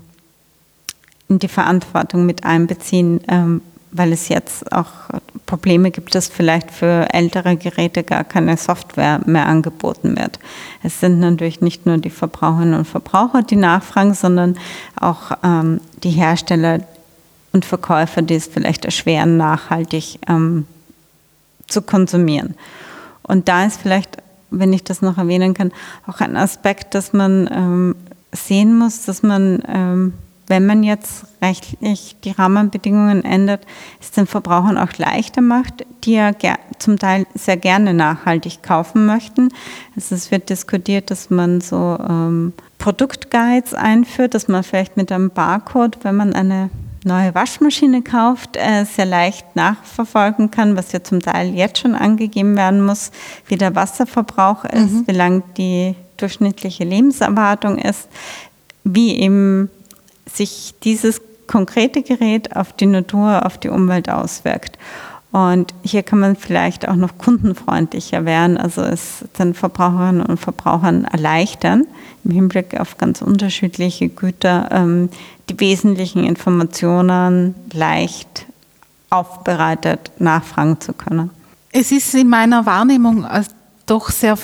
in die Verantwortung mit einbeziehen, ähm, weil es jetzt auch Probleme gibt, dass vielleicht für ältere Geräte gar keine Software mehr angeboten wird. Es sind natürlich nicht nur die Verbraucherinnen und Verbraucher, die nachfragen, sondern auch ähm, die Hersteller und Verkäufer, die es vielleicht erschweren, nachhaltig ähm, zu konsumieren. Und da ist vielleicht, wenn ich das noch erwähnen kann, auch ein Aspekt, dass man ähm, sehen muss, dass man ähm, wenn man jetzt rechtlich die Rahmenbedingungen ändert, es den Verbrauchern auch leichter macht, die ja ger- zum Teil sehr gerne nachhaltig kaufen möchten. Also es wird diskutiert, dass man so ähm, Produktguides einführt, dass man vielleicht mit einem Barcode, wenn man eine neue Waschmaschine kauft, äh, sehr leicht nachverfolgen kann, was ja zum Teil jetzt schon angegeben werden muss, wie der Wasserverbrauch ist, mhm. wie lang die durchschnittliche Lebenserwartung ist, wie eben sich dieses konkrete Gerät auf die Natur, auf die Umwelt auswirkt. Und hier kann man vielleicht auch noch kundenfreundlicher werden, also es den Verbraucherinnen und Verbrauchern erleichtern, im Hinblick auf ganz unterschiedliche Güter, ähm, die wesentlichen Informationen leicht aufbereitet nachfragen zu können. Es ist in meiner Wahrnehmung doch sehr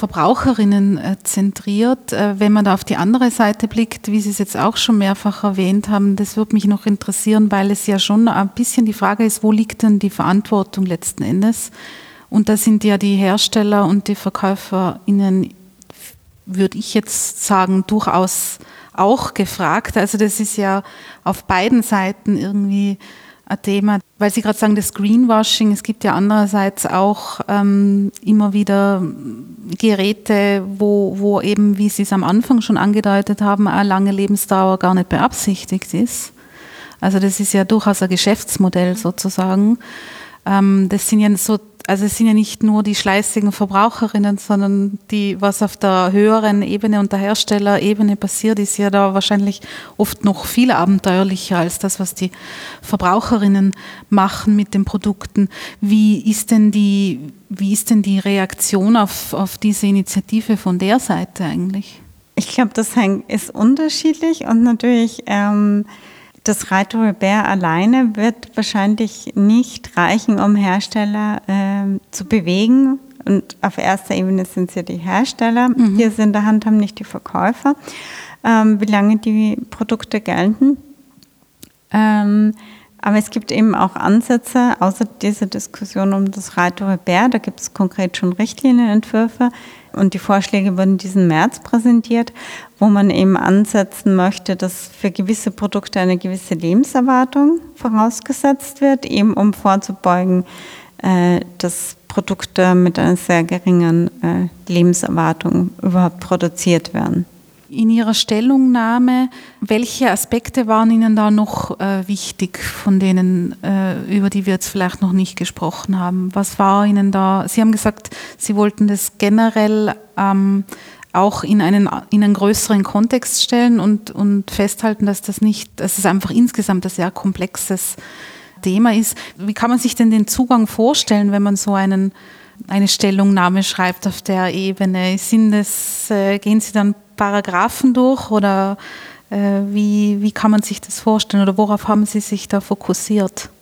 verbraucherinnenzentriert. Wenn man da auf die andere Seite blickt, wie Sie es jetzt auch schon mehrfach erwähnt haben, das würde mich noch interessieren, weil es ja schon ein bisschen die Frage ist, wo liegt denn die Verantwortung letzten Endes? Und da sind ja die Hersteller und die VerkäuferInnen, würde ich jetzt sagen, durchaus auch gefragt. Also das ist ja auf beiden Seiten irgendwie ein Thema, weil Sie gerade sagen, das Greenwashing, es gibt ja andererseits auch ähm, immer wieder Geräte, wo, wo eben, wie Sie es am Anfang schon angedeutet haben, eine lange Lebensdauer gar nicht beabsichtigt ist. Also das ist ja durchaus ein Geschäftsmodell sozusagen. Ähm, das sind ja so, also es sind ja nicht nur die schleißigen Verbraucherinnen, sondern die, was auf der höheren Ebene und der Herstellerebene passiert, ist ja da wahrscheinlich oft noch viel abenteuerlicher als das, was die Verbraucherinnen machen mit den Produkten. Wie ist denn die, wie ist denn die Reaktion auf, auf diese Initiative von der Seite eigentlich? Ich glaube, das ist unterschiedlich und natürlich ähm, das Right to Repair alleine wird wahrscheinlich nicht reichen, um Hersteller äh, zu bewegen. Und auf erster Ebene sind es ja die Hersteller, mhm. die es in der Hand haben, nicht die Verkäufer, ähm, wie lange die Produkte gelten. Ähm, aber es gibt eben auch Ansätze, außer dieser Diskussion um das Right to Repair, da gibt es konkret schon Richtlinienentwürfe, und die Vorschläge wurden diesen März präsentiert, wo man eben ansetzen möchte, dass für gewisse Produkte eine gewisse Lebenserwartung vorausgesetzt wird, eben um vorzubeugen, äh, dass Produkte mit einer sehr geringen äh, Lebenserwartung überhaupt produziert werden. In Ihrer Stellungnahme, welche Aspekte waren Ihnen da noch äh, wichtig, von denen, äh, über die wir jetzt vielleicht noch nicht gesprochen haben? Was war Ihnen da? Sie haben gesagt, Sie wollten das generell ähm, auch in einen, in einen größeren Kontext stellen und, und festhalten, dass das nicht, dass es einfach insgesamt ein sehr komplexes Thema ist. Wie kann man sich denn den Zugang vorstellen, wenn man so einen, eine Stellungnahme schreibt auf der Ebene? Sind das, äh, gehen Sie dann Paragraphen durch oder äh, wie, wie kann man sich das vorstellen oder worauf haben Sie sich da fokussiert?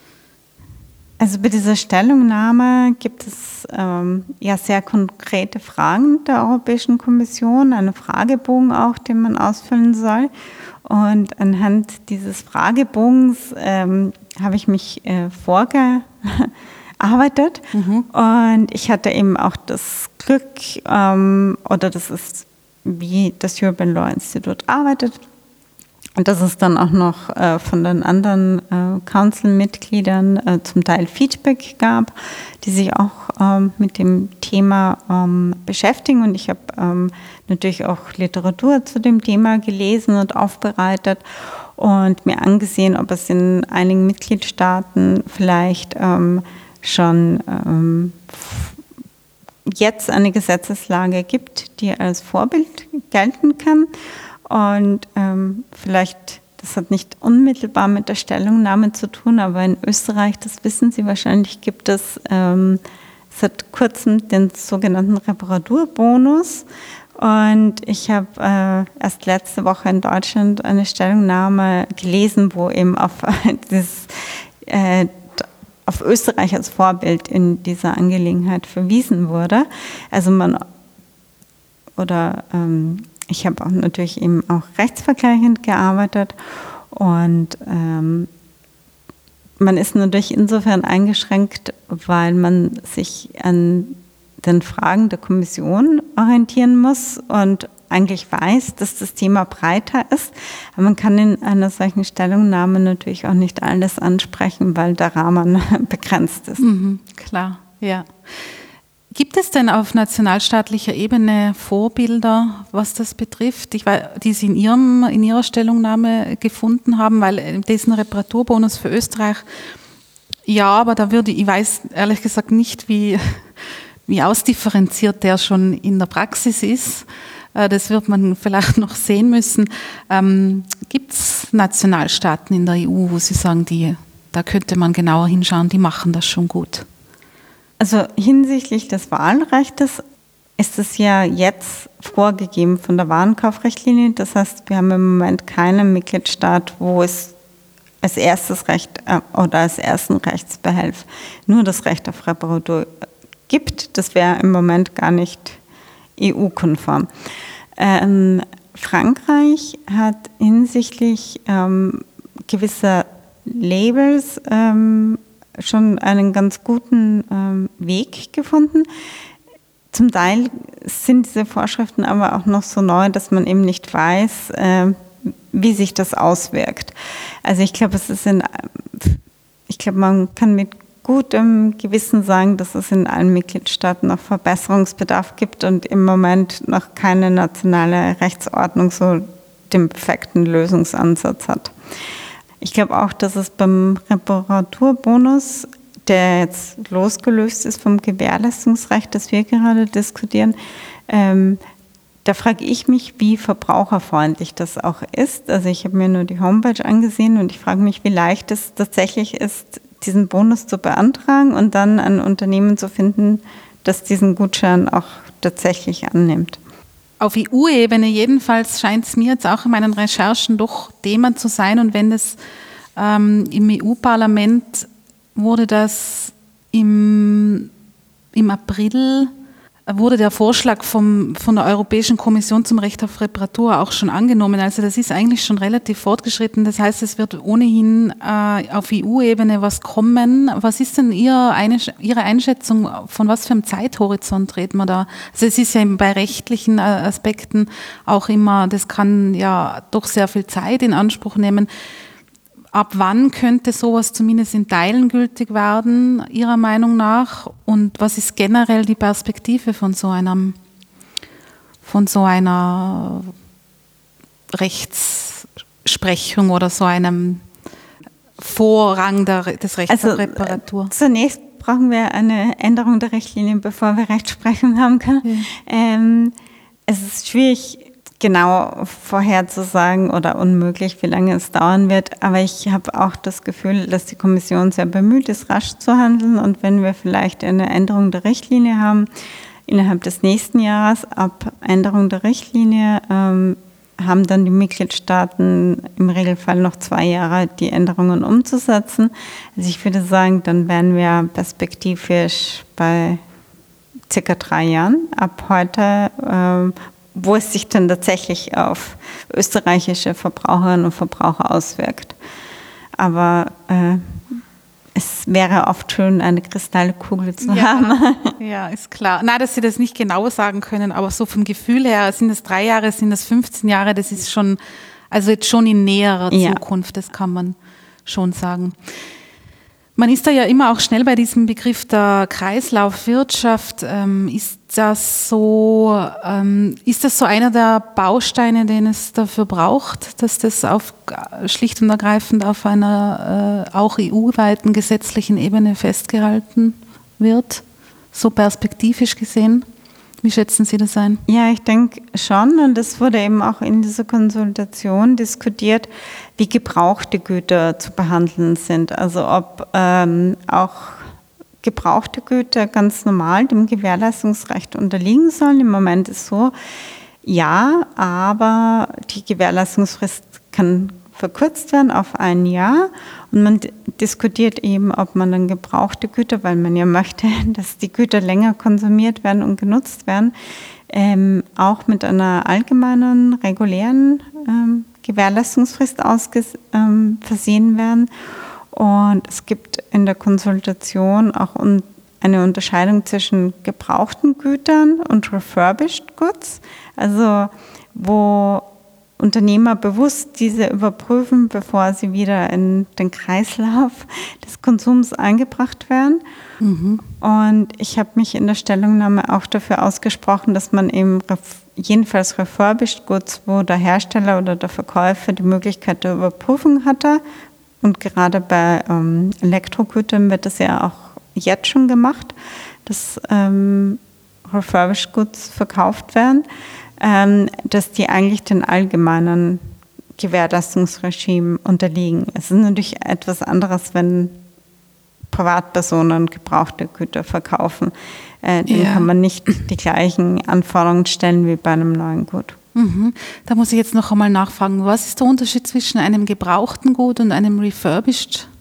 Also bei dieser Stellungnahme gibt es ähm, ja sehr konkrete Fragen der Europäischen Kommission, einen Fragebogen auch, den man ausfüllen soll. Und anhand dieses Fragebogens ähm, habe ich mich äh, vorgearbeitet. Mhm. Und ich hatte eben auch das Glück, ähm, oder das ist wie das European Law Institute arbeitet. Und dass es dann auch noch äh, von den anderen äh, Council-Mitgliedern äh, zum Teil Feedback gab, die sich auch ähm, mit dem Thema ähm, beschäftigen. Und ich habe ähm, natürlich auch Literatur zu dem Thema gelesen und aufbereitet und mir angesehen, ob es in einigen Mitgliedstaaten vielleicht ähm, schon ähm, jetzt eine Gesetzeslage gibt, die als Vorbild gelten kann. Und ähm, vielleicht, das hat nicht unmittelbar mit der Stellungnahme zu tun, aber in Österreich, das wissen Sie wahrscheinlich, gibt es ähm, seit kurzem den sogenannten Reparaturbonus. Und ich habe äh, erst letzte Woche in Deutschland eine Stellungnahme gelesen, wo eben auf dieses äh, auf Österreich als Vorbild in dieser Angelegenheit verwiesen wurde. Also man, oder ähm, ich habe auch natürlich eben auch rechtsvergleichend gearbeitet und ähm, man ist natürlich insofern eingeschränkt, weil man sich an den Fragen der Kommission orientieren muss und eigentlich weiß, dass das Thema breiter ist. Aber man kann in einer solchen Stellungnahme natürlich auch nicht alles ansprechen, weil der Rahmen begrenzt ist. Mhm, klar, ja. Gibt es denn auf nationalstaatlicher Ebene Vorbilder, was das betrifft, ich weiß, die Sie in, Ihrem, in Ihrer Stellungnahme gefunden haben? Weil diesen Reparaturbonus für Österreich, ja, aber da würde ich weiß ehrlich gesagt nicht, wie, wie ausdifferenziert der schon in der Praxis ist. Das wird man vielleicht noch sehen müssen. Ähm, gibt es Nationalstaaten in der E U, wo Sie sagen, die, da könnte man genauer hinschauen, die machen das schon gut? Also hinsichtlich des Wahlrechts ist es ja jetzt vorgegeben von der Warenkaufrichtlinie. Das heißt, wir haben im Moment keinen Mitgliedstaat, wo es als erstes Recht äh, oder als ersten Rechtsbehelf nur das Recht auf Reparatur gibt. Das wäre im Moment gar nicht E U-konform. Ähm, Frankreich hat hinsichtlich ähm, gewisser Labels ähm, schon einen ganz guten ähm, Weg gefunden. Zum Teil sind diese Vorschriften aber auch noch so neu, dass man eben nicht weiß, äh, wie sich das auswirkt. Also ich glaube, es ist in, ich glaube, man kann mit gutem Gewissen sagen, dass es in allen Mitgliedstaaten noch Verbesserungsbedarf gibt und im Moment noch keine nationale Rechtsordnung so den perfekten Lösungsansatz hat. Ich glaube auch, dass es beim Reparaturbonus der jetzt losgelöst ist vom Gewährleistungsrecht, das wir gerade diskutieren, ähm, da frage ich mich, wie verbraucherfreundlich das auch ist. Also ich habe mir nur die Homepage angesehen und ich frage mich, wie leicht es tatsächlich ist, diesen Bonus zu beantragen und dann ein Unternehmen zu finden, das diesen Gutschein auch tatsächlich annimmt. Auf E U-Ebene jedenfalls scheint es mir jetzt auch in meinen Recherchen doch Thema zu sein. Und wenn das ähm, im E U-Parlament wurde das im, im April, wurde der Vorschlag vom, von der Europäischen Kommission zum Recht auf Reparatur auch schon angenommen. Also das ist eigentlich schon relativ fortgeschritten. Das heißt, es wird ohnehin äh, auf E U-Ebene was kommen. Was ist denn Ihr, eine, Ihre Einschätzung, von was für einem Zeithorizont reden wir da? Also es ist ja bei rechtlichen äh, Aspekten auch immer, das kann ja doch sehr viel Zeit in Anspruch nehmen. Ab wann könnte sowas zumindest in Teilen gültig werden, Ihrer Meinung nach? Und was ist generell die Perspektive von so einem, von so einer Rechtsprechung oder so einem Vorrang der, des Rechts also, auf Reparatur? Äh, zunächst brauchen wir eine Änderung der Richtlinie, bevor wir Rechtsprechung haben können. Ja. Ähm, es ist schwierig, genau vorherzusagen oder unmöglich, wie lange es dauern wird. Aber ich habe auch das Gefühl, dass die Kommission sehr bemüht ist, rasch zu handeln. Und wenn wir vielleicht eine Änderung der Richtlinie haben, innerhalb des nächsten Jahres, ab Änderung der Richtlinie, ähm, haben dann die Mitgliedstaaten im Regelfall noch zwei Jahre, die Änderungen umzusetzen. Also ich würde sagen, dann wären wir perspektivisch bei circa drei Jahren ab heute, ähm, wo es sich dann tatsächlich auf österreichische Verbraucherinnen und Verbraucher auswirkt. Aber äh, es wäre oft schön, eine Kristallkugel zu ja, haben. Ja, ist klar. Nein, dass Sie das nicht genau sagen können, aber so vom Gefühl her, sind es drei Jahre, sind es fünfzehn Jahre, das ist schon, also jetzt schon in näherer ja. Zukunft, das kann man schon sagen. Man ist da ja immer auch schnell bei diesem Begriff der Kreislaufwirtschaft. Ähm, ist das so, ähm, ist das so einer der Bausteine, den es dafür braucht, dass das auf, schlicht und ergreifend auf einer äh, auch E U-weiten gesetzlichen Ebene festgehalten wird, so perspektivisch gesehen? Wie schätzen Sie das ein? Ja, ich denke schon, und das wurde eben auch in dieser Konsultation diskutiert, wie gebrauchte Güter zu behandeln sind. Also ob ähm, auch gebrauchte Güter ganz normal dem Gewährleistungsrecht unterliegen sollen. Im Moment ist so, ja, aber die Gewährleistungsfrist kann verkürzt werden auf ein Jahr und man diskutiert eben, ob man dann gebrauchte Güter, weil man ja möchte, dass die Güter länger konsumiert werden und genutzt werden, ähm, auch mit einer allgemeinen, regulären ähm, Gewährleistungsfrist ausges- ähm, versehen werden. Und es gibt in der Konsultation auch un- eine Unterscheidung zwischen gebrauchten Gütern und refurbished goods, also wo Unternehmer bewusst diese überprüfen, bevor sie wieder in den Kreislauf des Konsums eingebracht werden. Mhm. Und ich habe mich in der Stellungnahme auch dafür ausgesprochen, dass man eben jedenfalls refurbished goods, wo der Hersteller oder der Verkäufer die Möglichkeit der Überprüfung hatte. Und gerade bei ähm, Elektrogütern wird das ja auch jetzt schon gemacht, dass ähm, refurbished goods verkauft werden, dass die eigentlich den allgemeinen Gewährleistungsregime unterliegen. Es ist natürlich etwas anderes, wenn Privatpersonen gebrauchte Güter verkaufen. Äh, Dem ja. kann man nicht die gleichen Anforderungen stellen wie bei einem neuen Gut. Mhm. Da muss ich jetzt noch einmal nachfragen, was ist der Unterschied zwischen einem gebrauchten Gut und einem refurbished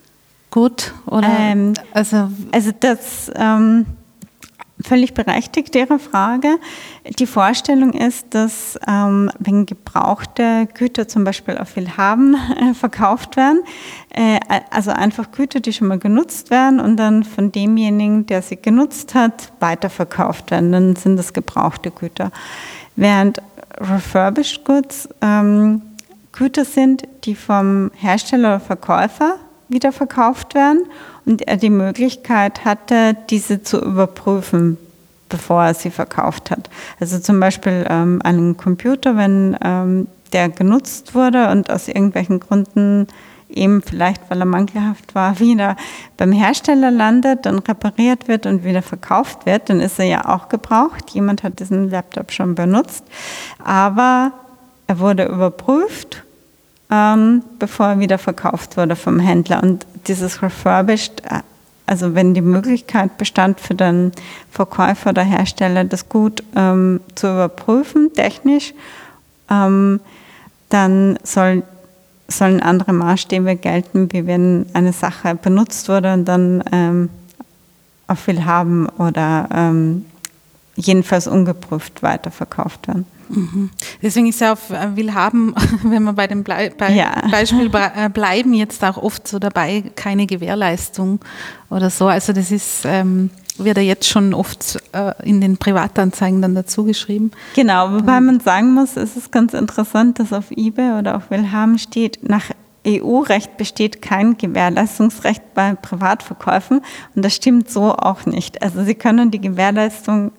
Gut? Oder, ähm, also, also das... Ähm, Völlig berechtigt, Ihre Frage. Die Vorstellung ist, dass ähm, wenn gebrauchte Güter zum Beispiel auf Willhaben äh, verkauft werden, äh, also einfach Güter, die schon mal genutzt werden und dann von demjenigen, der sie genutzt hat, weiterverkauft werden, dann sind das gebrauchte Güter. Während refurbished goods ähm, Güter sind, die vom Hersteller oder Verkäufer wieder verkauft werden und er die Möglichkeit hatte, diese zu überprüfen, bevor er sie verkauft hat. Also zum Beispiel ähm, einen Computer, wenn ähm, der genutzt wurde und aus irgendwelchen Gründen eben vielleicht, weil er mangelhaft war, wieder beim Hersteller landet, dann repariert wird und wieder verkauft wird, dann ist er ja auch gebraucht. Jemand hat diesen Laptop schon benutzt, aber er wurde überprüft, ähm, bevor er wieder verkauft wurde vom Händler. Und dieses Refurbished, also wenn die Möglichkeit bestand für den Verkäufer oder Hersteller, das gut ähm, zu überprüfen, technisch, ähm, dann soll, sollen andere Maßstäbe gelten, wie wenn eine Sache benutzt wurde und dann ähm, auf Willhaben oder ähm, jedenfalls ungeprüft weiterverkauft werden. Mhm. Deswegen ist ja auf Willhaben, wenn wir bei dem Blei- bei Ja. Beispiel ble- bleiben, jetzt auch oft so dabei, keine Gewährleistung oder so. Also das ist, ähm, wird ja jetzt schon oft äh, in den Privatanzeigen dann dazu geschrieben. Genau, wobei man sagen muss, es ist ganz interessant, dass auf eBay oder auf Willhaben steht, nach E U-Recht besteht kein Gewährleistungsrecht bei Privatverkäufen und das stimmt so auch nicht. Also Sie können die Gewährleistung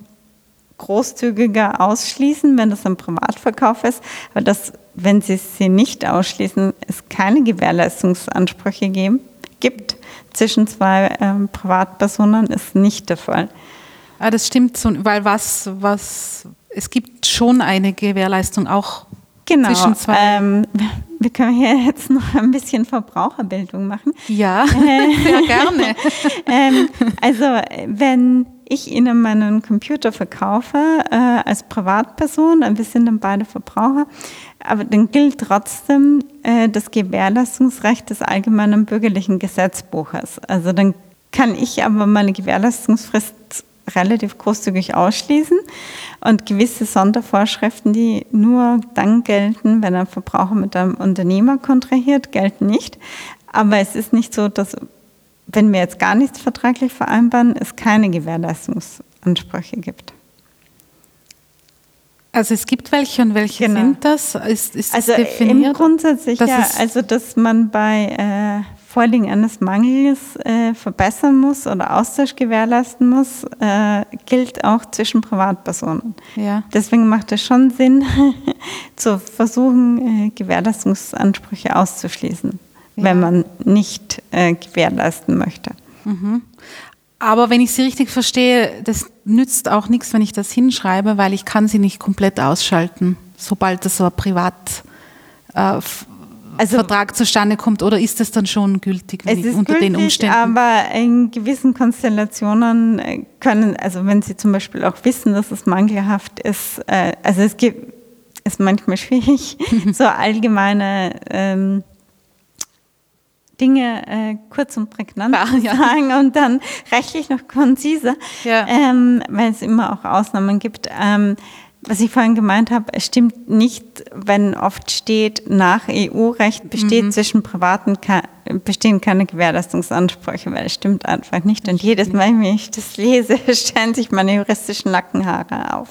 großzügiger ausschließen, wenn das ein Privatverkauf ist, aber das, wenn Sie sie nicht ausschließen, es keine Gewährleistungsansprüche geben, gibt zwischen zwei ähm, Privatpersonen, ist nicht der Fall. Ah, das stimmt, so, weil was, was, es gibt schon eine Gewährleistung auch Genau, zwischen zwei. Ähm, wir können hier jetzt noch ein bisschen Verbraucherbildung machen. Ja, sehr gerne. ähm, also wenn ich Ihnen meinen Computer verkaufe äh, als Privatperson, wir sind dann beide Verbraucher, aber dann gilt trotzdem äh, das Gewährleistungsrecht des allgemeinen bürgerlichen Gesetzbuches. Also dann kann ich aber meine Gewährleistungsfrist relativ großzügig ausschließen und gewisse Sondervorschriften, die nur dann gelten, wenn ein Verbraucher mit einem Unternehmer kontrahiert, gelten nicht. Aber es ist nicht so, dass, wenn wir jetzt gar nichts vertraglich vereinbaren, es keine Gewährleistungsansprüche gibt. Also es gibt welche und welche Genau. sind das? Ist, ist also das definiert? im Grundsätzlich dass ja, es- also dass man bei äh, Vorliegen eines Mangels äh, verbessern muss oder Austausch gewährleisten muss, äh, gilt auch zwischen Privatpersonen. Ja. Deswegen macht es schon Sinn, zu versuchen, äh, Gewährleistungsansprüche auszuschließen, Ja. wenn man nicht äh, gewährleisten möchte. Aber wenn ich Sie richtig verstehe, das nützt auch nichts, wenn ich das hinschreibe, weil ich kann sie nicht komplett ausschalten, sobald das so ein Privat äh, F- Also- Vertrag zustande kommt. Oder ist das dann schon gültig wenn Es ich, ist unter gültig, den Umständen? aber in gewissen Konstellationen äh, können, also wenn Sie zum Beispiel auch wissen, dass es mangelhaft ist, äh, also es gibt, ist manchmal schwierig, so allgemeine ähm, Dinge äh, kurz und prägnant Klar, zu ja. sagen und dann rechtlich noch konziser, Ja. ähm, weil es immer auch Ausnahmen gibt. Ähm, was ich vorhin gemeint habe, es stimmt nicht, wenn oft steht, nach E U-Recht besteht Mhm. zwischen Privaten ke- bestehen keine Gewährleistungsansprüche, weil es stimmt einfach nicht. Und jedes Mal, wenn ich das lese, stellen sich meine juristischen Nackenhaare auf.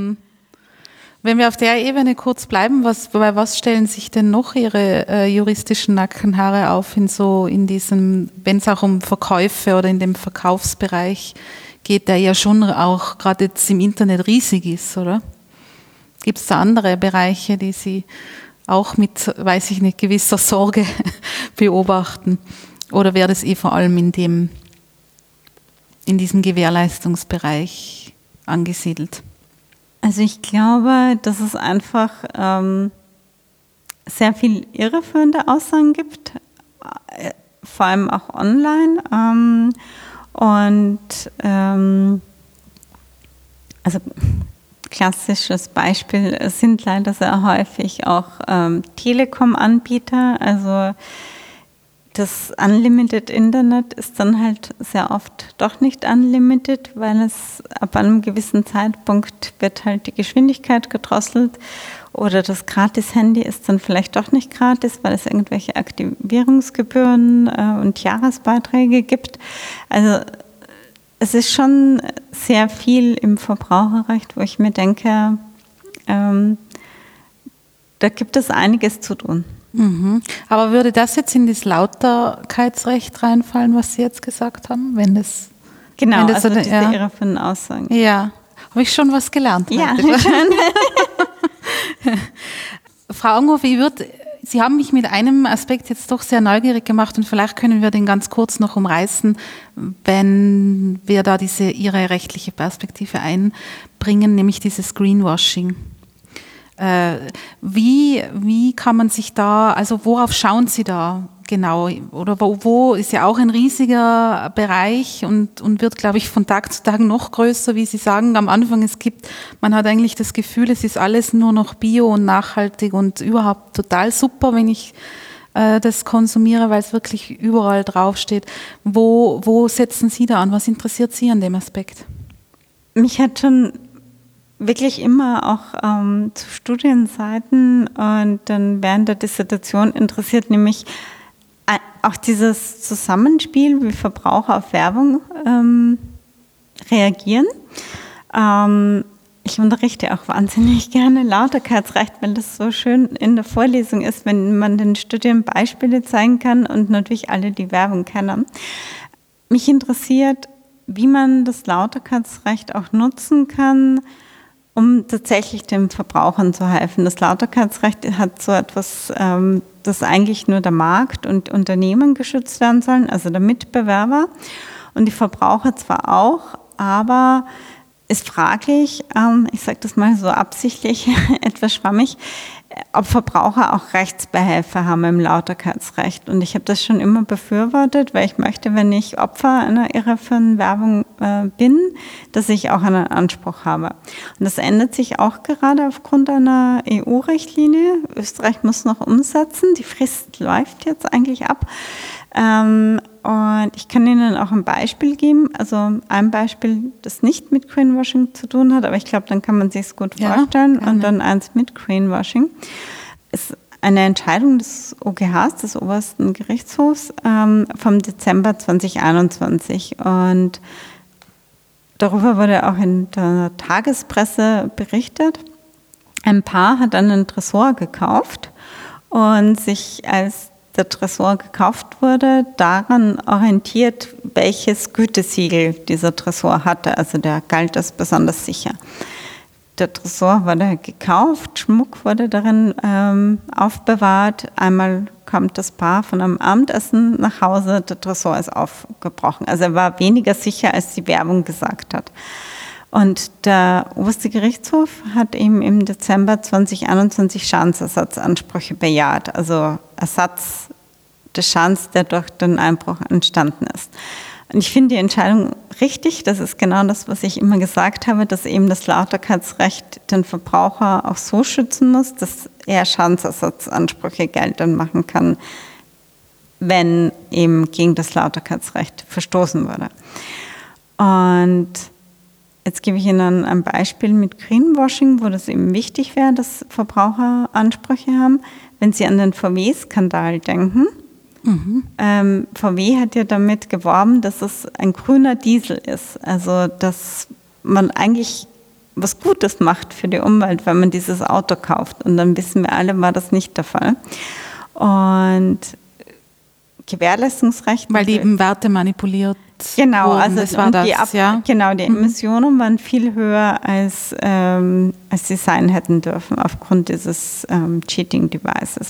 Wenn wir auf der Ebene kurz bleiben, was, bei was stellen sich denn noch Ihre äh, juristischen Nackenhaare auf in so in diesem, wenn es auch um Verkäufe oder in dem Verkaufsbereich geht, der ja schon auch gerade jetzt im Internet riesig ist, oder? Gibt es da andere Bereiche, die Sie auch mit, weiß ich nicht, gewisser Sorge beobachten? Oder wäre das eh vor allem in dem, in diesem Gewährleistungsbereich angesiedelt? Also ich glaube, dass es einfach ähm, sehr viel irreführende Aussagen gibt, äh, vor allem auch online. Ähm, und ähm, also klassisches Beispiel sind leider sehr häufig auch ähm, Telekom-Anbieter. Also das Unlimited Internet ist dann halt sehr oft doch nicht unlimited, weil es ab einem gewissen Zeitpunkt wird halt die Geschwindigkeit gedrosselt oder das Gratis-Handy ist dann vielleicht doch nicht gratis, weil es irgendwelche Aktivierungsgebühren äh, und Jahresbeiträge gibt. Also es ist schon sehr viel im Verbraucherrecht, wo ich mir denke, ähm, da gibt es einiges zu tun. Mhm. Aber würde das jetzt in das Lauterkeitsrecht reinfallen, was Sie jetzt gesagt haben? Wenn das, Genau, wenn das also so- diese ja. irreführenden Aussagen. Ja, habe ich schon was gelernt. Ja, heute. Frau Anghoff, ich würde Sie haben mich mit einem Aspekt jetzt doch sehr neugierig gemacht und vielleicht können wir den ganz kurz noch umreißen, wenn wir da diese Ihre rechtliche Perspektive einbringen, nämlich dieses Greenwashing. Äh, wie, wie kann man sich da, also worauf schauen Sie da genau? Oder wo, wo ist ja auch ein riesiger Bereich und, und wird, glaube ich, von Tag zu Tag noch größer, wie Sie sagen. Am Anfang, es gibt, man hat eigentlich das Gefühl, es ist alles nur noch bio und nachhaltig und überhaupt total super, wenn ich äh, das konsumiere, weil es wirklich überall draufsteht. Wo, wo setzen Sie da an? Was interessiert Sie an dem Aspekt? Mich hat schon wirklich immer auch ähm, zu Studienzeiten und dann während der Dissertation interessiert, nämlich auch dieses Zusammenspiel, wie Verbraucher auf Werbung ähm, reagieren. Ähm, ich unterrichte auch wahnsinnig gerne Lauterkeitsrecht, weil das so schön in der Vorlesung ist, wenn man den Studierenden Beispiele zeigen kann und natürlich alle die Werbung kennen. Mich interessiert, wie man das Lauterkeitsrecht auch nutzen kann, um tatsächlich den Verbrauchern zu helfen. Das Lauterkeitsrecht hat so etwas, ähm, dass eigentlich nur der Markt und Unternehmen geschützt werden sollen, also der Mitbewerber und die Verbraucher zwar auch, aber ist fraglich, ähm, ich sage das mal so absichtlich, etwas schwammig, ob Verbraucher auch Rechtsbehelfe haben im Lauterkeitsrecht. Und ich habe das schon immer befürwortet, weil ich möchte, wenn ich Opfer einer irreführenden Werbung äh, bin, dass ich auch einen Anspruch habe. Und das ändert sich auch gerade aufgrund einer E U-Richtlinie. Österreich muss noch umsetzen. Die Frist läuft jetzt eigentlich ab. Ähm, und ich kann Ihnen auch ein Beispiel geben. Also ein Beispiel, das nicht mit Greenwashing zu tun hat, aber ich glaube, dann kann man sich es gut ja, vorstellen. gerne. Und dann eins mit Greenwashing. Ist eine Entscheidung des O G Hs, des Obersten Gerichtshofs, ähm, vom Dezember zwanzig einundzwanzig. Und darüber wurde auch in der Tagespresse berichtet. Ein Paar hat einen Tresor gekauft und sich, als der Tresor gekauft wurde, daran orientiert, welches Gütesiegel dieser Tresor hatte. Also der galt als besonders sicher. Der Tresor wurde gekauft, Schmuck wurde darin ähm, aufbewahrt. Einmal kommt das Paar von einem Abendessen nach Hause, der Tresor ist aufgebrochen. Also er war weniger sicher, als die Werbung gesagt hat. Und der Oberste Gerichtshof hat ihm im Dezember zwanzig einundzwanzig Schadensersatzansprüche bejaht, also Ersatz des Schadens, der durch den Einbruch entstanden ist. Und ich finde die Entscheidung richtig, das ist genau das, was ich immer gesagt habe, dass eben das Lauterkeitsrecht den Verbraucher auch so schützen muss, dass er Schadensersatzansprüche geltend machen kann, wenn eben gegen das Lauterkeitsrecht verstoßen wurde. Und jetzt gebe ich Ihnen ein Beispiel mit Greenwashing, wo das eben wichtig wäre, dass Verbraucher Ansprüche haben. Wenn Sie an den V W-Skandal denken, mhm. ähm, V W hat ja damit geworben, dass es ein grüner Diesel ist. Also, dass man eigentlich was Gutes macht für die Umwelt, wenn man dieses Auto kauft. Und dann wissen wir alle, war das nicht der Fall. Und Gewährleistungsrecht. Weil die eben Werte manipuliert. Genau, wurden. also das war das, die, Ab- ja. genau, die Emissionen mhm. waren viel höher, als, ähm, als sie sein hätten dürfen, aufgrund dieses ähm, Cheating-Devices.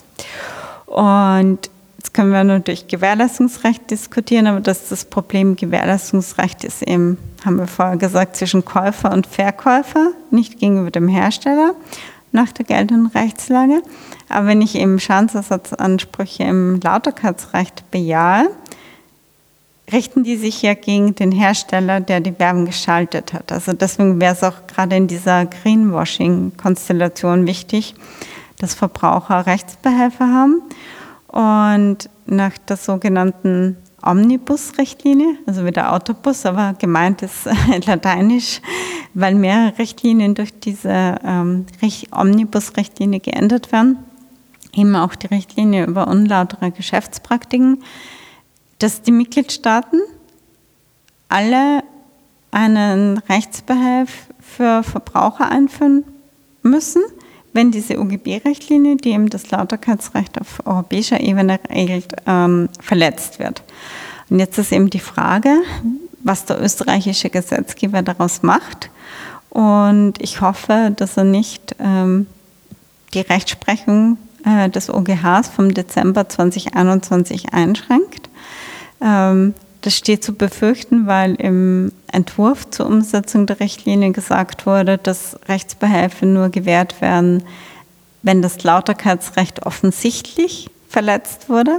Und jetzt können wir natürlich Gewährleistungsrecht diskutieren, aber das ist das Problem, Gewährleistungsrecht ist eben, haben wir vorher gesagt, zwischen Käufer und Verkäufer, nicht gegenüber dem Hersteller nach der geltenden Rechtslage. Aber wenn ich eben Schadensersatzansprüche im Lauterkeitsrecht bejahe, richten die sich ja gegen den Hersteller, der die Werbung geschaltet hat. Also deswegen wäre es auch gerade in dieser Greenwashing-Konstellation wichtig, dass Verbraucher Rechtsbehelfe haben. Und nach der sogenannten Omnibus-Richtlinie, also wie der Autobus, aber gemeint ist lateinisch, weil mehrere Richtlinien durch diese ähm, Omnibus-Richtlinie geändert werden, eben auch die Richtlinie über unlautere Geschäftspraktiken, dass die Mitgliedstaaten alle einen Rechtsbehelf für Verbraucher einführen müssen, wenn diese U G B-Richtlinie, die eben das Lauterkeitsrecht auf europäischer Ebene regelt, ähm, verletzt wird. Und jetzt ist eben die Frage, was der österreichische Gesetzgeber daraus macht. Und ich hoffe, dass er nicht ähm, die Rechtsprechung äh, des O G Hs vom Dezember zweitausendeinundzwanzig einschränkt. Ähm, das steht zu befürchten, weil im Entwurf zur Umsetzung der Richtlinie gesagt wurde, dass Rechtsbehelfe nur gewährt werden, wenn das Lauterkeitsrecht offensichtlich verletzt wurde.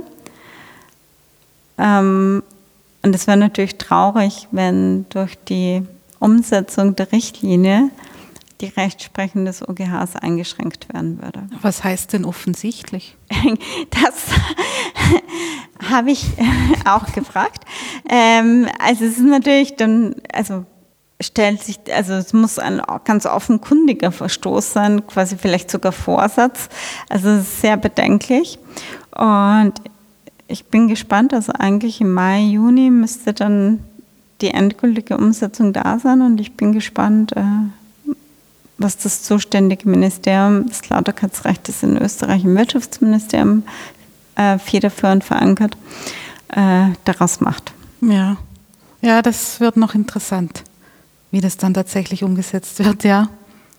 Ähm, und es wäre natürlich traurig, wenn durch die Umsetzung der Richtlinie die Rechtsprechung des O G Hs eingeschränkt werden würde. Was heißt denn offensichtlich? Das habe ich auch gefragt. Ähm, also es ist natürlich dann, also stellt sich, also es muss ein ganz offenkundiger Verstoß sein, quasi vielleicht sogar Vorsatz. Also es ist sehr bedenklich. Und ich bin gespannt, also eigentlich im Mai, Juni müsste dann die endgültige Umsetzung da sein und ich bin gespannt, äh, was das zuständige Ministerium des Lauterkeitsrechts in Österreich im Wirtschaftsministerium äh, federführend verankert, äh, daraus macht. Ja. Ja, das wird noch interessant, wie das dann tatsächlich umgesetzt wird, ja.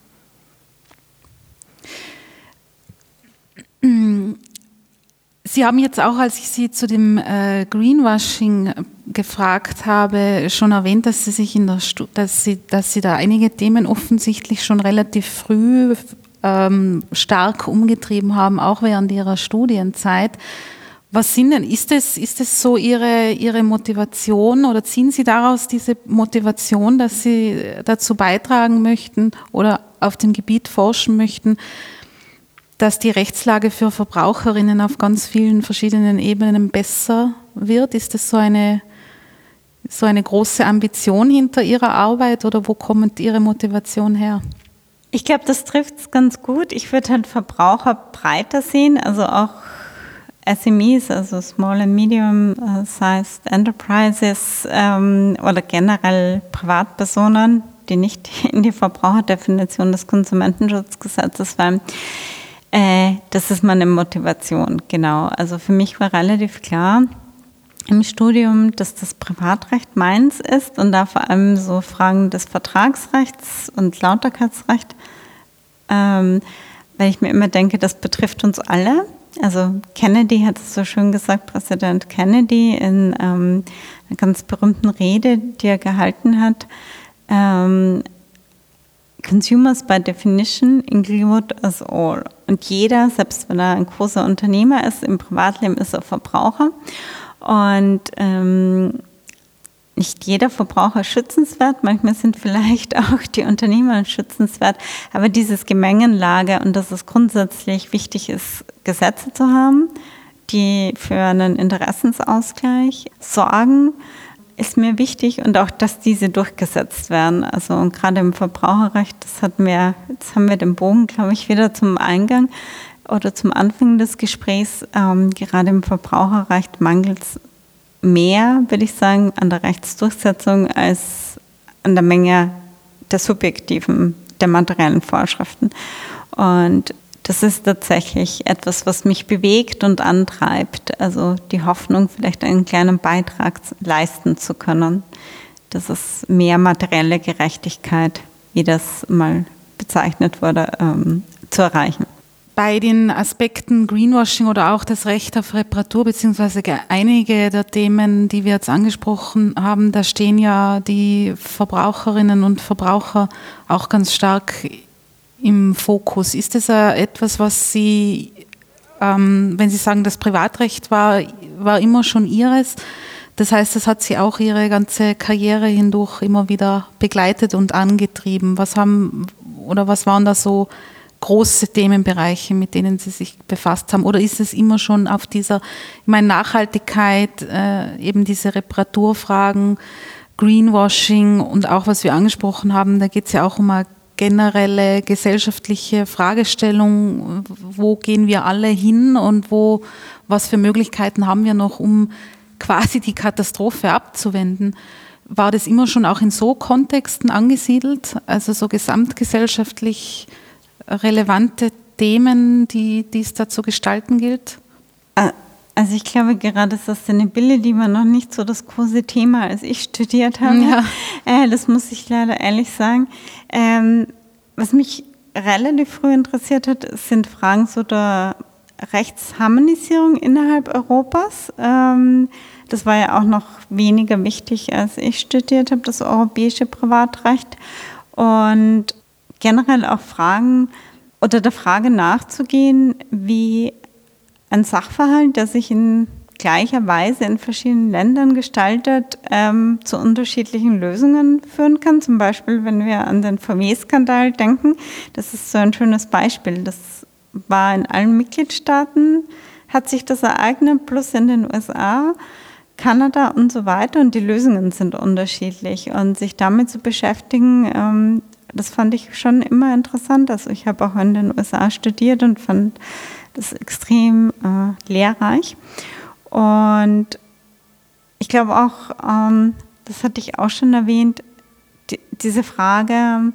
Sie haben jetzt auch, als ich Sie zu dem äh, Greenwashing gefragt habe, schon erwähnt, dass Sie sich in der Stu- dass Sie, dass Sie da einige Themen offensichtlich schon relativ früh ähm, stark umgetrieben haben, auch während Ihrer Studienzeit. Was sind denn, ist es, ist es so Ihre, Ihre Motivation oder ziehen Sie daraus diese Motivation, dass Sie dazu beitragen möchten oder auf dem Gebiet forschen möchten, dass die Rechtslage für Verbraucherinnen auf ganz vielen verschiedenen Ebenen besser wird? Ist das so eine, so eine große Ambition hinter Ihrer Arbeit oder wo kommt Ihre Motivation her? Ich glaube, das trifft es ganz gut. Ich würde halt Verbraucher breiter sehen, also auch S M Es, also Small and Medium Sized Enterprises ähm, oder generell Privatpersonen, die nicht in die Verbraucherdefinition des Konsumentenschutzgesetzes fallen. Äh, das ist meine Motivation, genau. Also für mich war relativ klar im Studium, dass das Privatrecht meins ist und da vor allem so Fragen des Vertragsrechts und Lauterkeitsrecht, ähm, weil ich mir immer denke, das betrifft uns alle. Also Kennedy hat es so schön gesagt, Präsident Kennedy in ähm, einer ganz berühmten Rede, die er gehalten hat, ähm, Consumers by definition include us all. Und jeder, selbst wenn er ein großer Unternehmer ist, im Privatleben ist er Verbraucher. Und ähm, nicht jeder Verbraucher ist schützenswert, manchmal sind vielleicht auch die Unternehmer schützenswert, aber dieses Gemengenlage und dass es grundsätzlich wichtig ist, Gesetze zu haben, die für einen Interessensausgleich sorgen, ist mir wichtig und auch, dass diese durchgesetzt werden. Also und gerade im Verbraucherrecht, das hat mir, jetzt haben wir den Bogen, glaube ich, wieder zum Eingang oder zum Anfang des Gesprächs. Ähm, gerade im Verbraucherrecht mangelt es mehr, würde ich sagen, an der Rechtsdurchsetzung als an der Menge der subjektiven, der materiellen Vorschriften. Und das ist tatsächlich etwas, was mich bewegt und antreibt. Also die Hoffnung, vielleicht einen kleinen Beitrag leisten zu können. Das ist mehr materielle Gerechtigkeit, wie das mal bezeichnet wurde, ähm, zu erreichen. Bei den Aspekten Greenwashing oder auch das Recht auf Reparatur, beziehungsweise einige der Themen, die wir jetzt angesprochen haben, da stehen ja die Verbraucherinnen und Verbraucher auch ganz stark im Fokus. Ist das etwas, was Sie, ähm, wenn Sie sagen, das Privatrecht war, war immer schon Ihres, das heißt, das hat Sie auch Ihre ganze Karriere hindurch immer wieder begleitet und angetrieben. Was haben oder was waren da so große Themenbereiche, mit denen Sie sich befasst haben? Oder ist es immer schon auf dieser, ich meine, Nachhaltigkeit, äh, eben diese Reparaturfragen, Greenwashing und auch, was wir angesprochen haben, da geht es ja auch um eine generelle gesellschaftliche Fragestellung, wo gehen wir alle hin und wo, was für Möglichkeiten haben wir noch, um quasi die Katastrophe abzuwenden. War das immer schon auch in so Kontexten angesiedelt, also so gesamtgesellschaftlich relevante Themen, die, die es da zu gestalten gilt? Also ich glaube, gerade Sustainability war noch nicht so das große Thema, als ich studiert habe. Ja. Äh, das muss ich leider ehrlich sagen. Ähm, was mich relativ früh interessiert hat, sind Fragen so der Rechtsharmonisierung innerhalb Europas. Ähm, das war ja auch noch weniger wichtig, als ich studiert habe, das europäische Privatrecht. Und generell auch Fragen oder der Frage nachzugehen, wie ein Sachverhalt, der sich in gleicher Weise in verschiedenen Ländern gestaltet, ähm, zu unterschiedlichen Lösungen führen kann. Zum Beispiel, wenn wir an den V W-Skandal denken, das ist so ein schönes Beispiel. Das war in allen Mitgliedstaaten, hat sich das ereignet, plus in den U S A, Kanada und so weiter. Und die Lösungen sind unterschiedlich. Und sich damit zu beschäftigen, ähm, das fand ich schon immer interessant. Also ich habe auch in den U S A studiert und fand das extrem äh, lehrreich. Und ich glaube auch, ähm, das hatte ich auch schon erwähnt, die, diese Frage,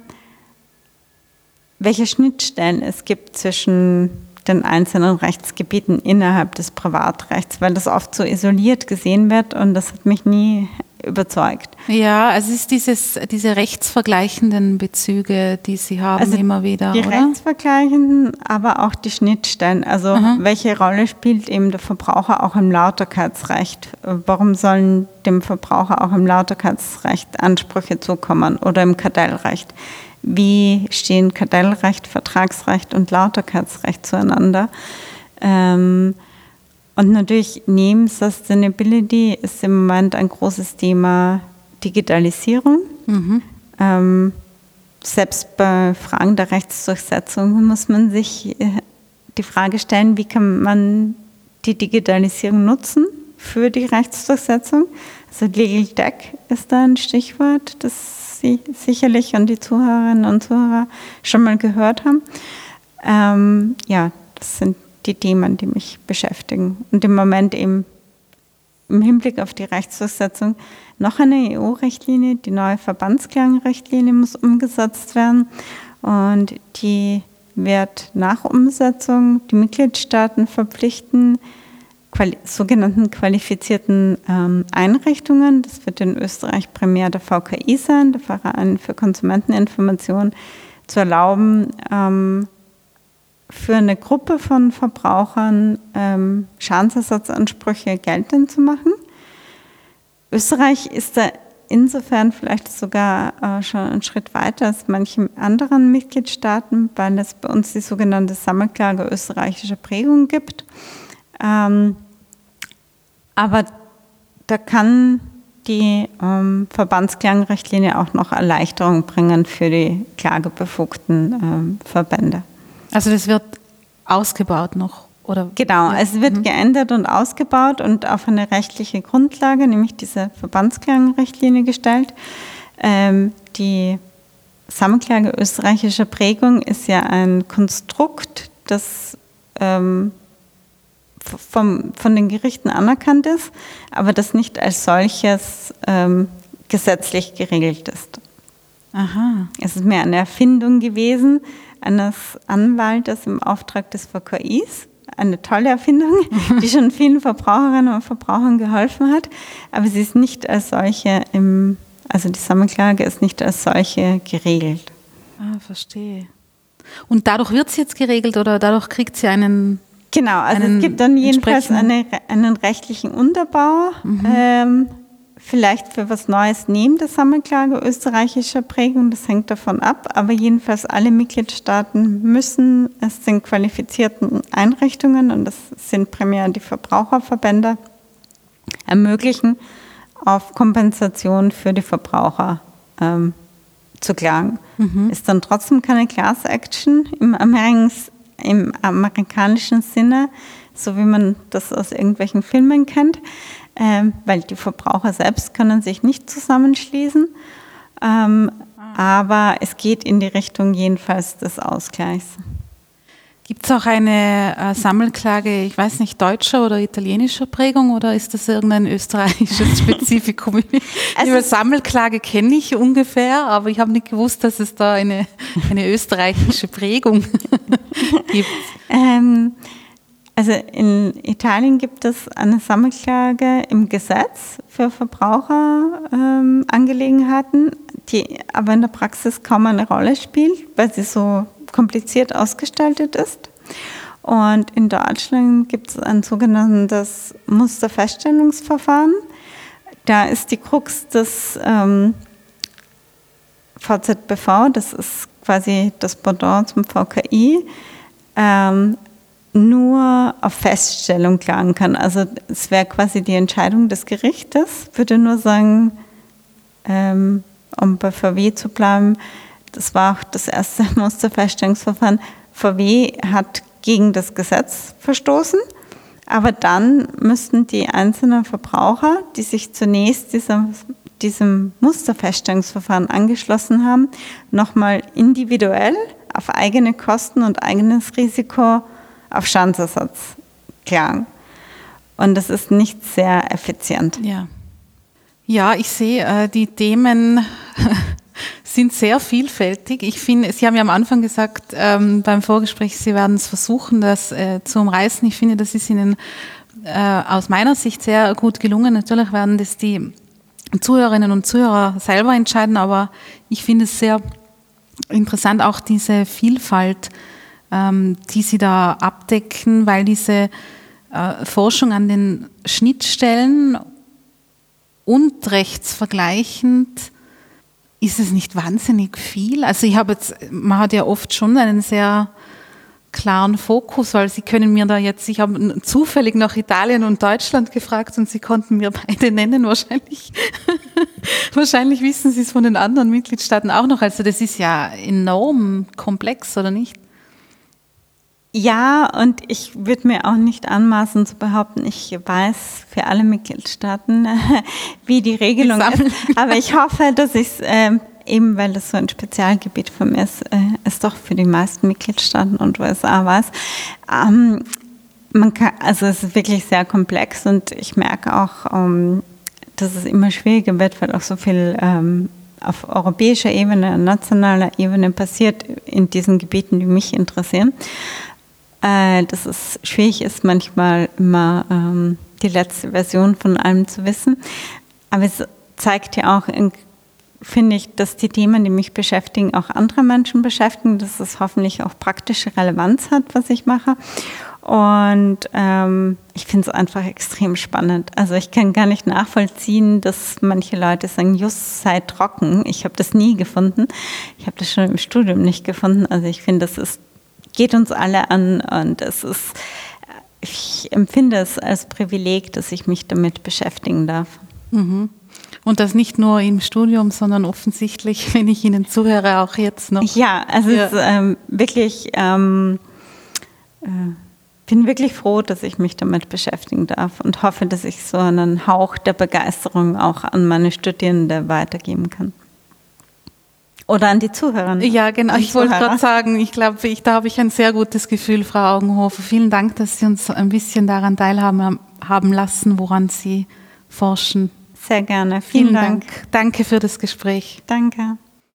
welche Schnittstellen es gibt zwischen den einzelnen Rechtsgebieten innerhalb des Privatrechts, weil das oft so isoliert gesehen wird und das hat mich nie überzeugt. Ja, also es ist dieses, diese rechtsvergleichenden Bezüge, die Sie haben also immer wieder, die oder? Die rechtsvergleichenden, aber auch die Schnittstellen. Also Aha. welche Rolle spielt eben der Verbraucher auch im Lauterkeitsrecht? Warum sollen dem Verbraucher auch im Lauterkeitsrecht Ansprüche zukommen oder im Kartellrecht? Wie stehen Kartellrecht, Vertragsrecht und Lauterkeitsrecht zueinander? Ähm, Und natürlich neben Sustainability ist im Moment ein großes Thema Digitalisierung. Mhm. Ähm, selbst bei Fragen der Rechtsdurchsetzung muss man sich die Frage stellen, wie kann man die Digitalisierung nutzen für die Rechtsdurchsetzung. Also Legal Tech ist da ein Stichwort, das Sie sicherlich und die Zuhörerinnen und Zuhörer schon mal gehört haben. Ähm, ja, das sind die Themen, die mich beschäftigen. Und im Moment eben im Hinblick auf die Rechtsdurchsetzung noch eine E U-Richtlinie, die neue Verbandsklagenrichtlinie muss umgesetzt werden und die wird nach Umsetzung die Mitgliedstaaten verpflichten, quali- sogenannten qualifizierten ähm, Einrichtungen, das wird in Österreich primär der V K I sein, der Verein für Konsumenteninformation, zu erlauben, ähm, für eine Gruppe von Verbrauchern ähm, Schadensersatzansprüche geltend zu machen. Österreich ist da insofern vielleicht sogar äh, schon einen Schritt weiter als manche anderen Mitgliedstaaten, weil es bei uns die sogenannte Sammelklage österreichischer Prägung gibt. Ähm, aber da kann die ähm, Verbandsklagenrichtlinie auch noch Erleichterung bringen für die klagebefugten ähm, Verbände. Also das wird ausgebaut noch, oder? Genau, ja. es wird mhm. geändert und ausgebaut und auf eine rechtliche Grundlage, nämlich diese Verbandsklagenrichtlinie gestellt. Ähm, die Sammelklage österreichischer Prägung ist ja ein Konstrukt, das ähm, vom, von den Gerichten anerkannt ist, aber das nicht als solches ähm, gesetzlich geregelt ist. Aha. Es ist mehr eine Erfindung gewesen eines Anwaltes im Auftrag des V K Is. Eine tolle Erfindung, die schon vielen Verbraucherinnen und Verbrauchern geholfen hat. Aber sie ist nicht als solche, im, also die Sammelklage ist nicht als solche geregelt. Ah, verstehe. Und dadurch wird sie jetzt geregelt oder dadurch kriegt sie einen Genau, also es gibt dann jedenfalls eine, einen rechtlichen Unterbau. Mhm. Ähm, Vielleicht für was Neues neben der Sammelklage österreichischer Prägung, das hängt davon ab, aber jedenfalls alle Mitgliedstaaten müssen es den qualifizierten Einrichtungen, und das sind primär die Verbraucherverbände, ermöglichen, auf Kompensation für die Verbraucher ähm, zu klagen. Mhm. Ist dann trotzdem keine Class Action im, Amerikans, im amerikanischen Sinne, so wie man das aus irgendwelchen Filmen kennt. Ähm, weil die Verbraucher selbst können sich nicht zusammenschließen, ähm, ah. aber es geht in die Richtung jedenfalls des Ausgleichs. Gibt es auch eine äh, Sammelklage, ich weiß nicht, deutscher oder italienischer Prägung oder ist das irgendein österreichisches Spezifikum? Also die Sammelklage kenne ich ungefähr, aber ich habe nicht gewusst, dass es da eine, eine österreichische Prägung gibt. Ähm, Also in Italien gibt es eine Sammelklage im Gesetz für Verbraucherangelegenheiten, ähm, die aber in der Praxis kaum eine Rolle spielt, weil sie so kompliziert ausgestaltet ist. Und in Deutschland gibt es ein sogenanntes Musterfeststellungsverfahren. Da ist die Krux des ähm, V Z B V, das ist quasi das Pendant zum V K I, ähm, nur auf Feststellung klagen kann. Also es wäre quasi die Entscheidung des Gerichtes, würde nur sagen, ähm, um bei V W zu bleiben, das war auch das erste Musterfeststellungsverfahren, V W hat gegen das Gesetz verstoßen, aber dann müssten die einzelnen Verbraucher, die sich zunächst dieser, diesem Musterfeststellungsverfahren angeschlossen haben, nochmal individuell auf eigene Kosten und eigenes Risiko auf Schadensersatz klagen. Und das ist nicht sehr effizient. Ja, ja ich sehe, äh, die Themen sind sehr vielfältig. Ich finde, Sie haben ja am Anfang gesagt, ähm, beim Vorgespräch, Sie werden es versuchen, das äh, zu umreißen. Ich finde, das ist Ihnen äh, aus meiner Sicht sehr gut gelungen. Natürlich werden das die Zuhörerinnen und Zuhörer selber entscheiden, aber ich finde es sehr interessant, auch diese Vielfalt, ähm, die Sie da abdecken, weil diese äh, Forschung an den Schnittstellen und rechtsvergleichend ist es nicht wahnsinnig viel? Also ich habe jetzt, man hat ja oft schon einen sehr klaren Fokus, weil Sie können mir da jetzt, ich habe zufällig nach Italien und Deutschland gefragt und Sie konnten mir beide nennen wahrscheinlich. Wahrscheinlich wissen Sie es von den anderen Mitgliedstaaten auch noch. Also das ist ja enorm komplex, oder nicht? Ja, und ich würde mir auch nicht anmaßen zu behaupten, ich weiß für alle Mitgliedstaaten, wie die Regelung ist. Aber ich hoffe, dass ich es, äh, eben weil das so ein Spezialgebiet von mir ist, äh, es doch für die meisten Mitgliedstaaten und U S A weiß. Ähm, man kann, also es ist wirklich sehr komplex und ich merke auch, ähm, dass es immer schwieriger wird, weil auch so viel ähm, auf europäischer Ebene, nationaler Ebene passiert in diesen Gebieten, die mich interessieren. Dass es schwierig ist, manchmal immer ähm, die letzte Version von allem zu wissen. Aber es zeigt ja auch, finde ich, dass die Themen, die mich beschäftigen, auch andere Menschen beschäftigen, dass es hoffentlich auch praktische Relevanz hat, was ich mache. Und ähm, ich finde es einfach extrem spannend. Also ich kann gar nicht nachvollziehen, dass manche Leute sagen, just sei trocken. Ich habe das nie gefunden. Ich habe das schon im Studium nicht gefunden. Also ich finde, das ist geht uns alle an und es ist, ich empfinde es als Privileg, dass ich mich damit beschäftigen darf. Mhm. Und das nicht nur im Studium, sondern offensichtlich, wenn ich Ihnen zuhöre, auch jetzt noch. Ja, also ja. Es ist ähm, wirklich, ähm, äh, bin wirklich froh, dass ich mich damit beschäftigen darf und hoffe, dass ich so einen Hauch der Begeisterung auch an meine Studierende weitergeben kann. Oder an die Zuhörer. Ja, genau. Ich wollte gerade sagen, ich glaube, ich, da habe ich ein sehr gutes Gefühl, Frau Augenhofer. Vielen Dank, dass Sie uns ein bisschen daran teilhaben haben lassen, woran Sie forschen. Sehr gerne. Vielen, Vielen Dank. Dank. Danke für das Gespräch. Danke.